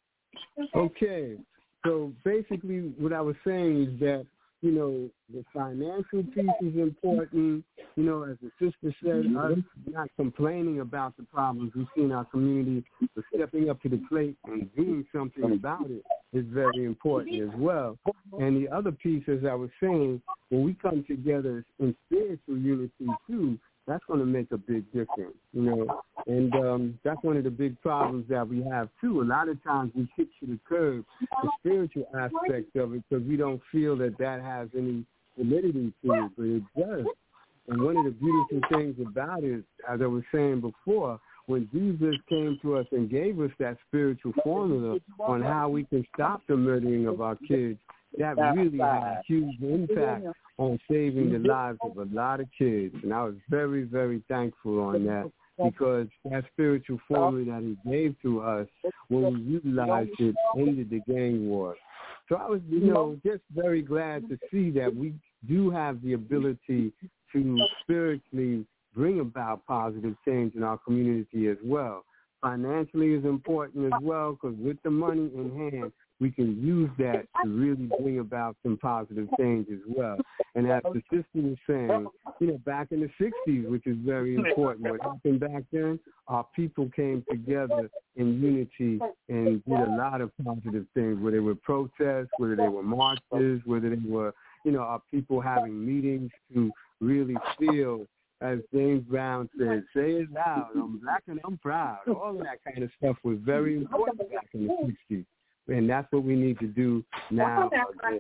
Okay. So basically what I was saying is that, you know, the financial piece is important. You know, as the sister said, us not complaining about the problems we see in our community, but stepping up to the plate and doing something about it is very important as well. And the other piece, as I was saying, when we come together in spiritual unity too, that's going to make a big difference, you know. And um, that's one of the big problems that we have too. A lot of times we kick to the curb the spiritual aspect of it because we don't feel that that has any validity to it, but it does. And one of the beautiful things about it, as I was saying before, when Jesus came to us and gave us that spiritual formula on how we can stop the murdering of our kids, that really had a huge impact on saving the lives of a lot of kids. And I was very, very thankful on that, because that spiritual formula that he gave to us, when we utilized it, ended the gang war. So I was, you know, just very glad to see that we do have the ability to spiritually bring about positive change in our community as well. Financially is important as well, because with the money in hand, we can use that to really bring about some positive change as well. And as the sister was saying, you know, back in the sixties, which is very important, what happened back then, our people came together in unity and did a lot of positive things, whether they were protests, whether they were marches, whether they were, you know, our people having meetings to really feel, as James Brown said, say it loud, I'm black and I'm proud. All of that kind of stuff was very important back in the sixties. And that's what we need to do now. Again.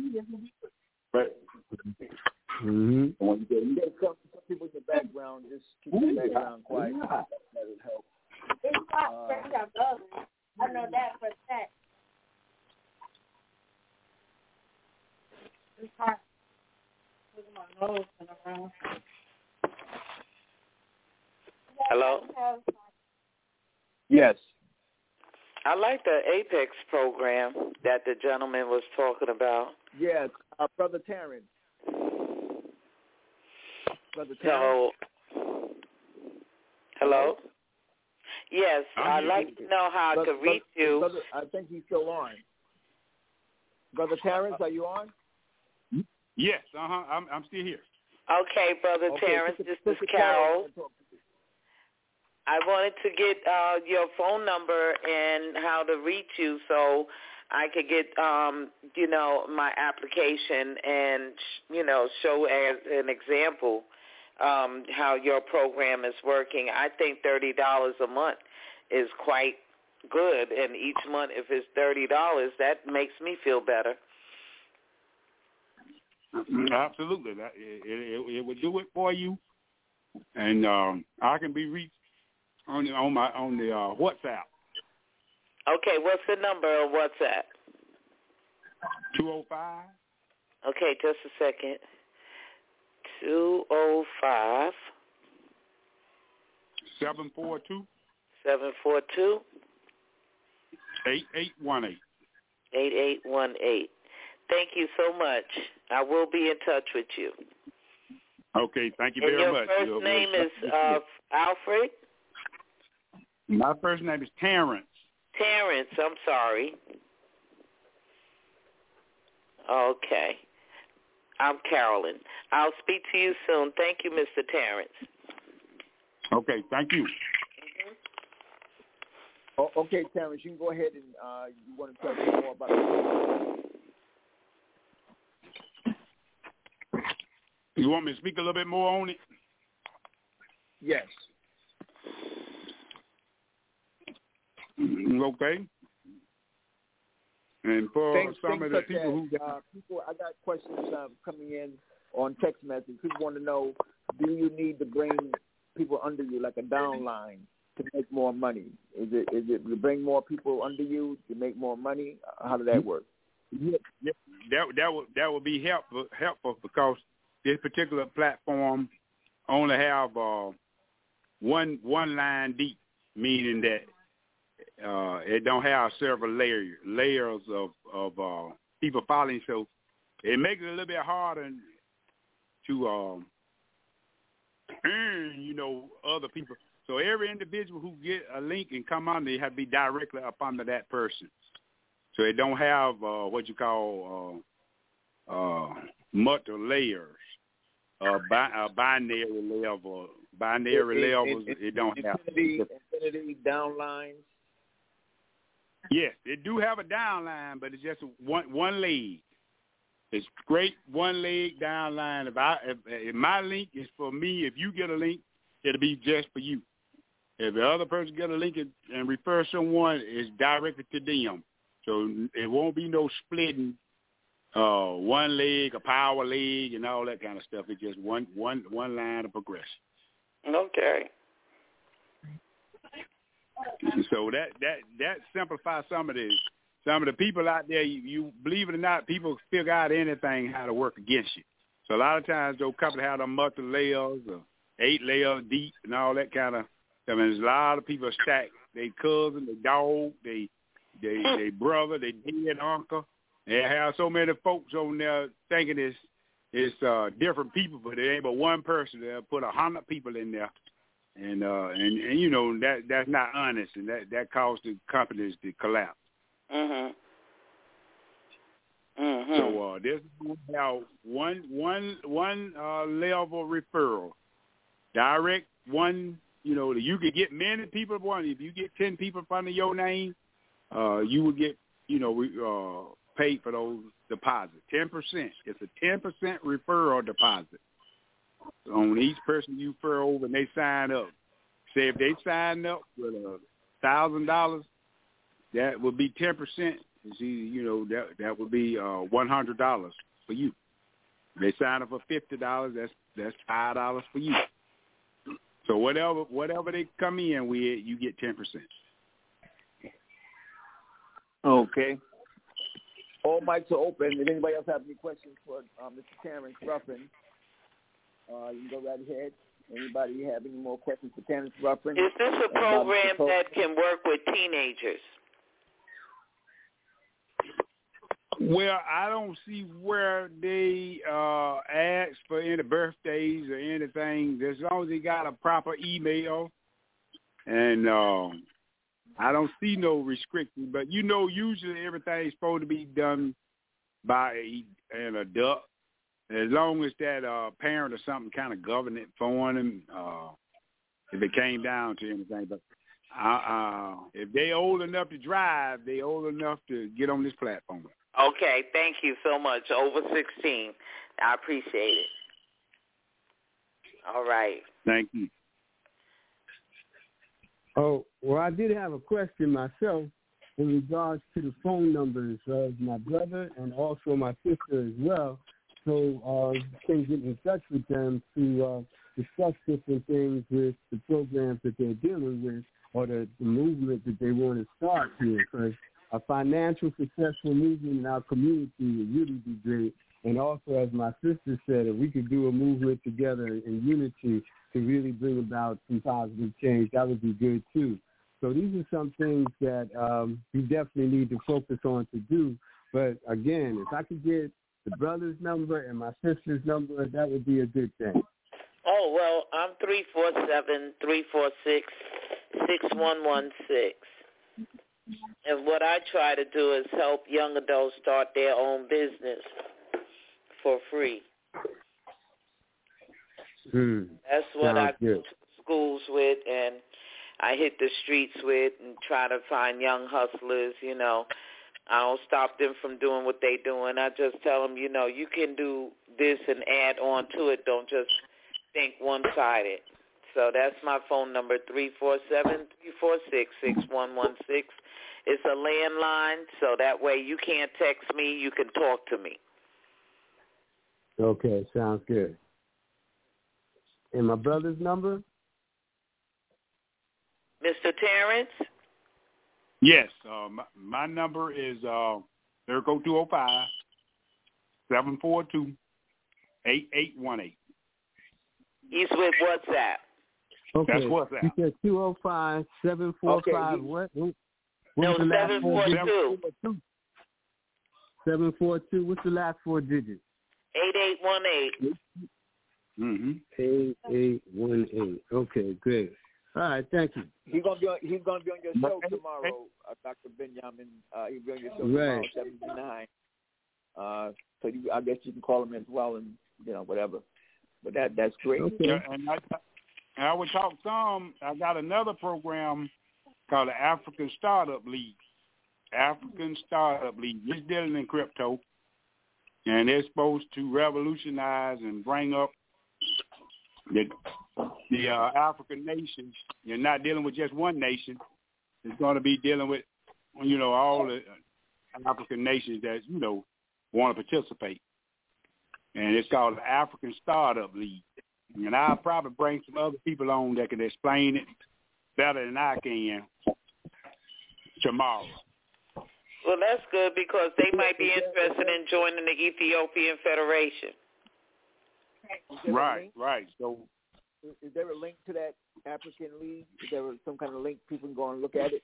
Right. Mm-hmm. You got to some people in the background, just keep the background quiet. That would help. Uh, I know that for a fact. It's hard. Look at my nose and around. Hello? Yes. I like the Apex program that the gentleman was talking about. Yes, uh, Brother Terrence. Brother So, Terrence. hello? Yes, I'd here. like to know how brother, I could reach brother, you. Brother, I think he's still on. Brother Terrence, are you on? Yes, uh-huh. I'm, I'm still here. Okay, Brother Okay, Terrence, Sister- this is Sister Carol. Carol. I wanted to get uh, your phone number and how to reach you so I could get, um, you know, my application and, you know, show as an example um, how your program is working. I think thirty dollars a month is quite good, and each month, if it's thirty dollars, that makes me feel better. Absolutely. That, it, it, it would do it for you. And um, I can be reached on the, on my on the uh, WhatsApp. Okay, what's the number on WhatsApp? two oh five Okay, just a second. two oh five seven four two seven four two eight eight one eight eight eight one eight. Thank you so much. I will be in touch with you. Okay, thank you and very your much. first You're, name you're, is uh, Alfred? My first name is Terrence. Terrence, I'm sorry. Okay. I'm Carolyn. I'll speak to you soon. Thank you, Mister Terrence. Okay, thank you. Mm-hmm. Oh, okay, Terrence, you can go ahead and uh, you want to tell me more about it. You want me to speak a little bit more on it? Yes. Okay. And for things, some things of the such people as, who got... uh, people, I got questions uh, coming in on text message. People want to know, do you need to bring people under you, like a downline, to make more money? Is it is it to bring more people under you to make more money? How does that work? Yeah, yeah, that that would that would be helpful helpful because this particular platform only have uh, one one line deep, meaning that uh, it don't have several layers layers of of uh, people following. So it makes it a little bit harder to um, earn, you know, other people. So every individual who get a link and come on, they have to be directly up under that person. So it don't have uh, what you call uh, uh, multiple layers, uh, bi- uh, binary level, binary it, levels. It, it, it don't infinity, have infinity downlines. Yes, it do have a downline, but it's just one one leg. It's straight one leg downline. If I if, if my link is for me, if you get a link, it'll be just for you. If the other person get a link and, and refer someone, it's directed to them. So it won't be no splitting, uh, one leg, a power leg, and all that kind of stuff. It's just one one one line of progression. Okay. So that that that simplifies some of the some of the people out there. You, you believe it or not, people figure out anything how to work against you. So a lot of times those companies have them multiple layers, or eight layers deep, and all that kind of. I mean, there's a lot of people stacked. They cousin, they dog, they they they brother, they dead uncle. They have so many folks on there thinking it's it's uh, different people, but it ain't but one person. They'll put a hundred people in there. And, uh, and and you know that that's not honest, and that, that caused the companies to collapse. Mhm. Mhm. So uh, this now one one one uh, level referral, direct one. You know you could get many people. One if you get ten people in front of your name, uh, you would get you know uh, paid for those deposits. Ten percent. It's a ten percent referral deposit on each person you refer over, and they sign up. Say if they sign up with a thousand dollars, that would be ten percent. See, you know that that would be uh, one hundred dollars for you. If they sign up for fifty dollars, that's that's five dollars for you. So whatever whatever they come in with, you get ten percent. Okay. All mics are open. If anybody else have any questions for uh, Mister Terrence Ruffin, uh, you can go right ahead. Anybody have any more questions for Terrence Ruffin? Is this a program that can work with teenagers? Well, I don't see where they uh, ask for any birthdays or anything. As long as they got a proper email, and uh, I don't see no restriction. But you know, usually everything's supposed to be done by a, an adult, as long as that uh, parent or something kind of govern it for them. Uh, if it came down to anything, but uh, uh, if they old enough to drive, they old enough to get on this platform. Okay, thank you so much. Over sixteen. I appreciate it. All right. Thank you. Oh, well, I did have a question myself in regards to the phone numbers of my brother and also my sister as well. So uh, you can get in touch with them to uh, discuss different things with the programs that they're dealing with or the, the movement that they want to start here. Because a financial successful movement in our community would really be great. And also, as my sister said, if we could do a movement together in unity to really bring about some positive change, that would be good too. So these are some things that um, we definitely need to focus on to do. But again, if I could get the brother's number and my sister's number, that would be a good thing. Oh, well, I'm three four seven, three four six, six one one six. And what I try to do is help young adults start their own business for free. Mm, That's what I good. go to schools with, and I hit the streets with and try to find young hustlers, you know. I don't stop them from doing what they're doing. I just tell them, you know, you can do this and add on to it. Don't just think one-sided. So that's my phone number, three four seven, three four six, six one one six. It's a landline, so that way you can't text me, you can talk to me. Okay, sounds good. And my brother's number? Mister Terrence? Yes, uh, my, my number is uh, area code two oh five, seven four two, eight eight one eight. He's with WhatsApp. Okay. That's WhatsApp. You said two oh five, seven four five, okay. What? what? No, What's the last seven four four digits? two. seven four two. What's the last four digits? eight eight one eight. Mm-hmm. eight eight one eight. Okay, good. All right, thank you. He's gonna be on, he's gonna be on your show tomorrow, uh, Doctor Benjamin. Uh, he'll be on your show tomorrow, right. seven to nine. Uh, so you, I guess you can call him as well, and you know whatever. But that that's great. Okay. Yeah, and I, I would talk some. I got another program called the African Startup League. African Startup League. It's dealing in crypto, and they're supposed to revolutionize and bring up the the uh, African nations. You're not dealing with just one nation. It's going to be dealing with, you know, all the African nations that, you know, want to participate. And it's called the African Startup League. And I'll probably bring some other people on that can explain it better than I can tomorrow. Well, that's good because they might be interested in joining the Ethiopian Federation. Right, right. So, is there a link to that African League? Is there some kind of link people can go and look at it?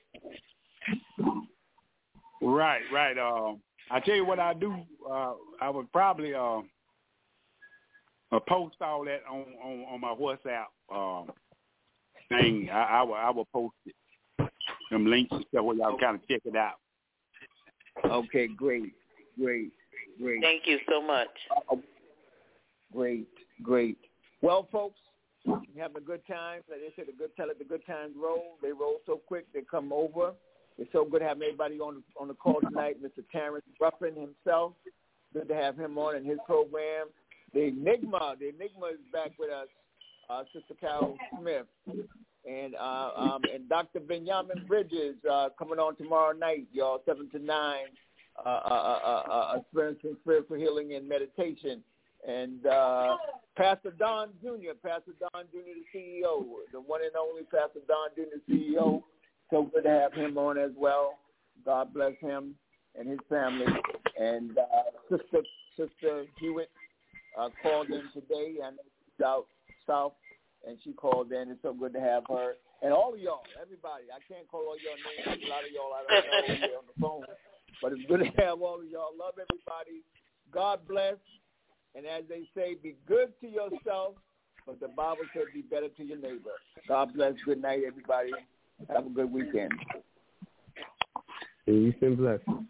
Right, right. Uh, I tell you what I do. Uh, I would probably uh, uh, post all that on, on, on my WhatsApp uh, thing. I, I will I will post it, some links and stuff where y'all kind of check it out. Okay, great, great, great. Thank you so much. Uh, great, great. Well, folks, we're having a good time. Like they said, the good tell it, the good times roll. They roll so quick, they come over. It's so good having everybody on on the call tonight. Mister Terrence Ruffin himself. Good to have him on in his program. The Enigma, the Enigma is back with us. Uh, Sister Carol Smith and uh, um, and Doctor Benjamin Bridges uh, coming on tomorrow night, y'all, seven to nine. Uh, uh, uh, uh, experiencing spiritual healing and meditation. And uh, Pastor Don Junior, Pastor Don Junior, the C E O, the one and only Pastor Don Junior, C E O. So good to have him on as well. God bless him and his family. And uh, Sister Sister Hewitt uh, called in today, and out south, and she called in. It's so good to have her. And all of y'all, everybody. I can't call all your names. A lot of y'all I don't know on the phone. But it's good to have all of y'all. Love everybody. God bless. And as they say, be good to yourself, but the Bible says be better to your neighbor. God bless. Good night, everybody. Have a good weekend. Peace and blessings.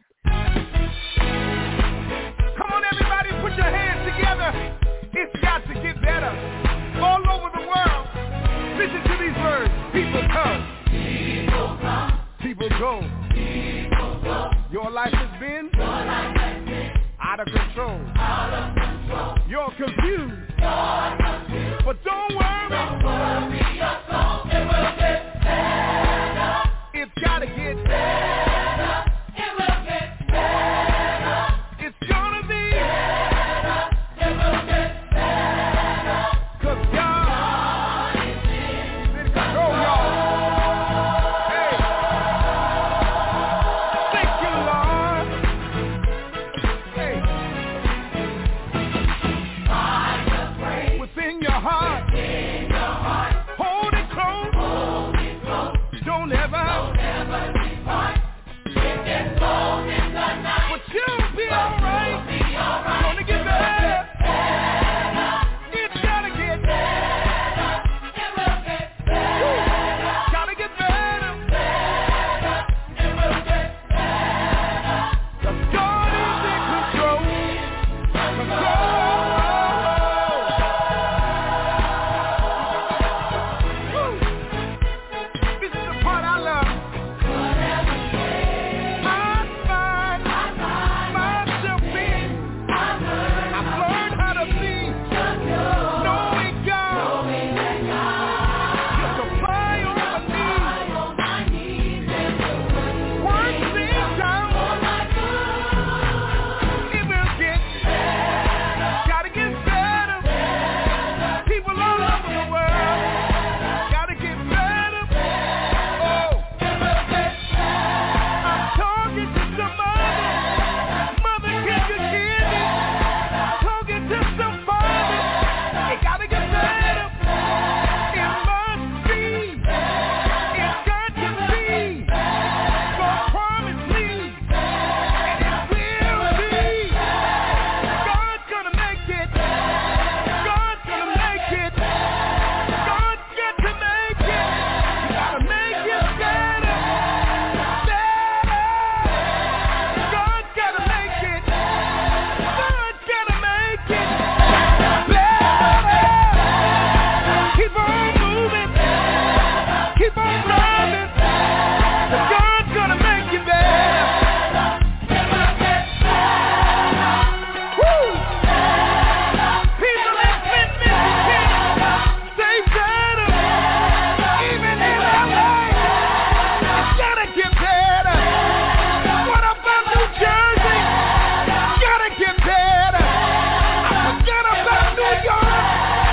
Come on, everybody, put your hands together. It's got to get better. All over the world. Listen to these words. People come. People come. People go. People go. Your life has been, Your life has been out of control. Out of control. You're confused. You're confused. But don't worry. Don't worry your soul. It will get better. It's gotta get better. It will get better. It's gonna be better. It will get better. 'Cause God, God is in control, y'all. Hey. Thank you, Lord. Hey. Find a praise within your heart. Within your heart. Hold it close. Hold it close. Don't ever, don't ever depart. It gets cold in the night, but you'll be alright. You'll be alright. Gonna get better. Better. It's gotta get better. It will get better. Gotta get better. Better. It will get better. 'Cause God is in control. Control. Woo. This is the part I love. I find myself being, I've learned how to be, knowing God, to supply all my needs. Work things out, it will get better. Gotta get better. People all over the world, gotta get better. Oh, it will get better. I'm talking to somebody. Mother, can you hear me? Talking to somebody. It gotta get better. It must be. It's got to be. God promised me. And it will be. God's gonna make it. God's gonna make it. God's got to make it. You gotta make it better. Better. God's gotta make it. God's gotta make it better. Keep on moving. Keep on running. God's gonna make it better. It will get better. Woo! People have been missing. Say better. Even in L A, it's gotta get better. What about New Jersey? Gotta get better. I forget about New York.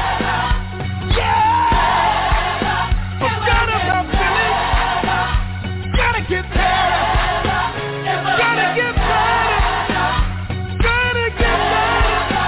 Yeah. Forget about Philly. Gotta get better. Gotta get better. Gotta get better.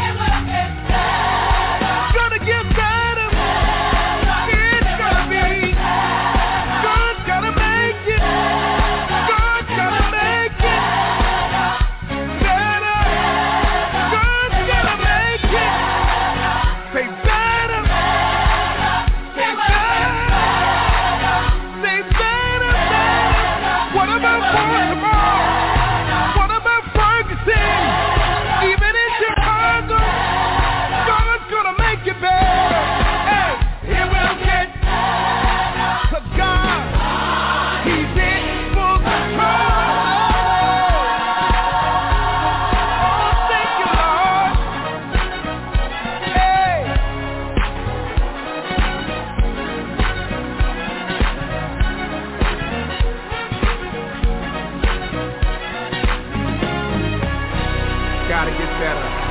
Gotta get better. It's gonna be. God's gonna make it. God's gonna make it better. God's gonna make it. Say better. Say better. Say better. What about Baltimore? What about Ferguson? Even in Chicago, God's gonna make it better. Hey, it will get better. 'Cause God, He's in full control. Oh, thank you, Lord. Hey. Gotta get better.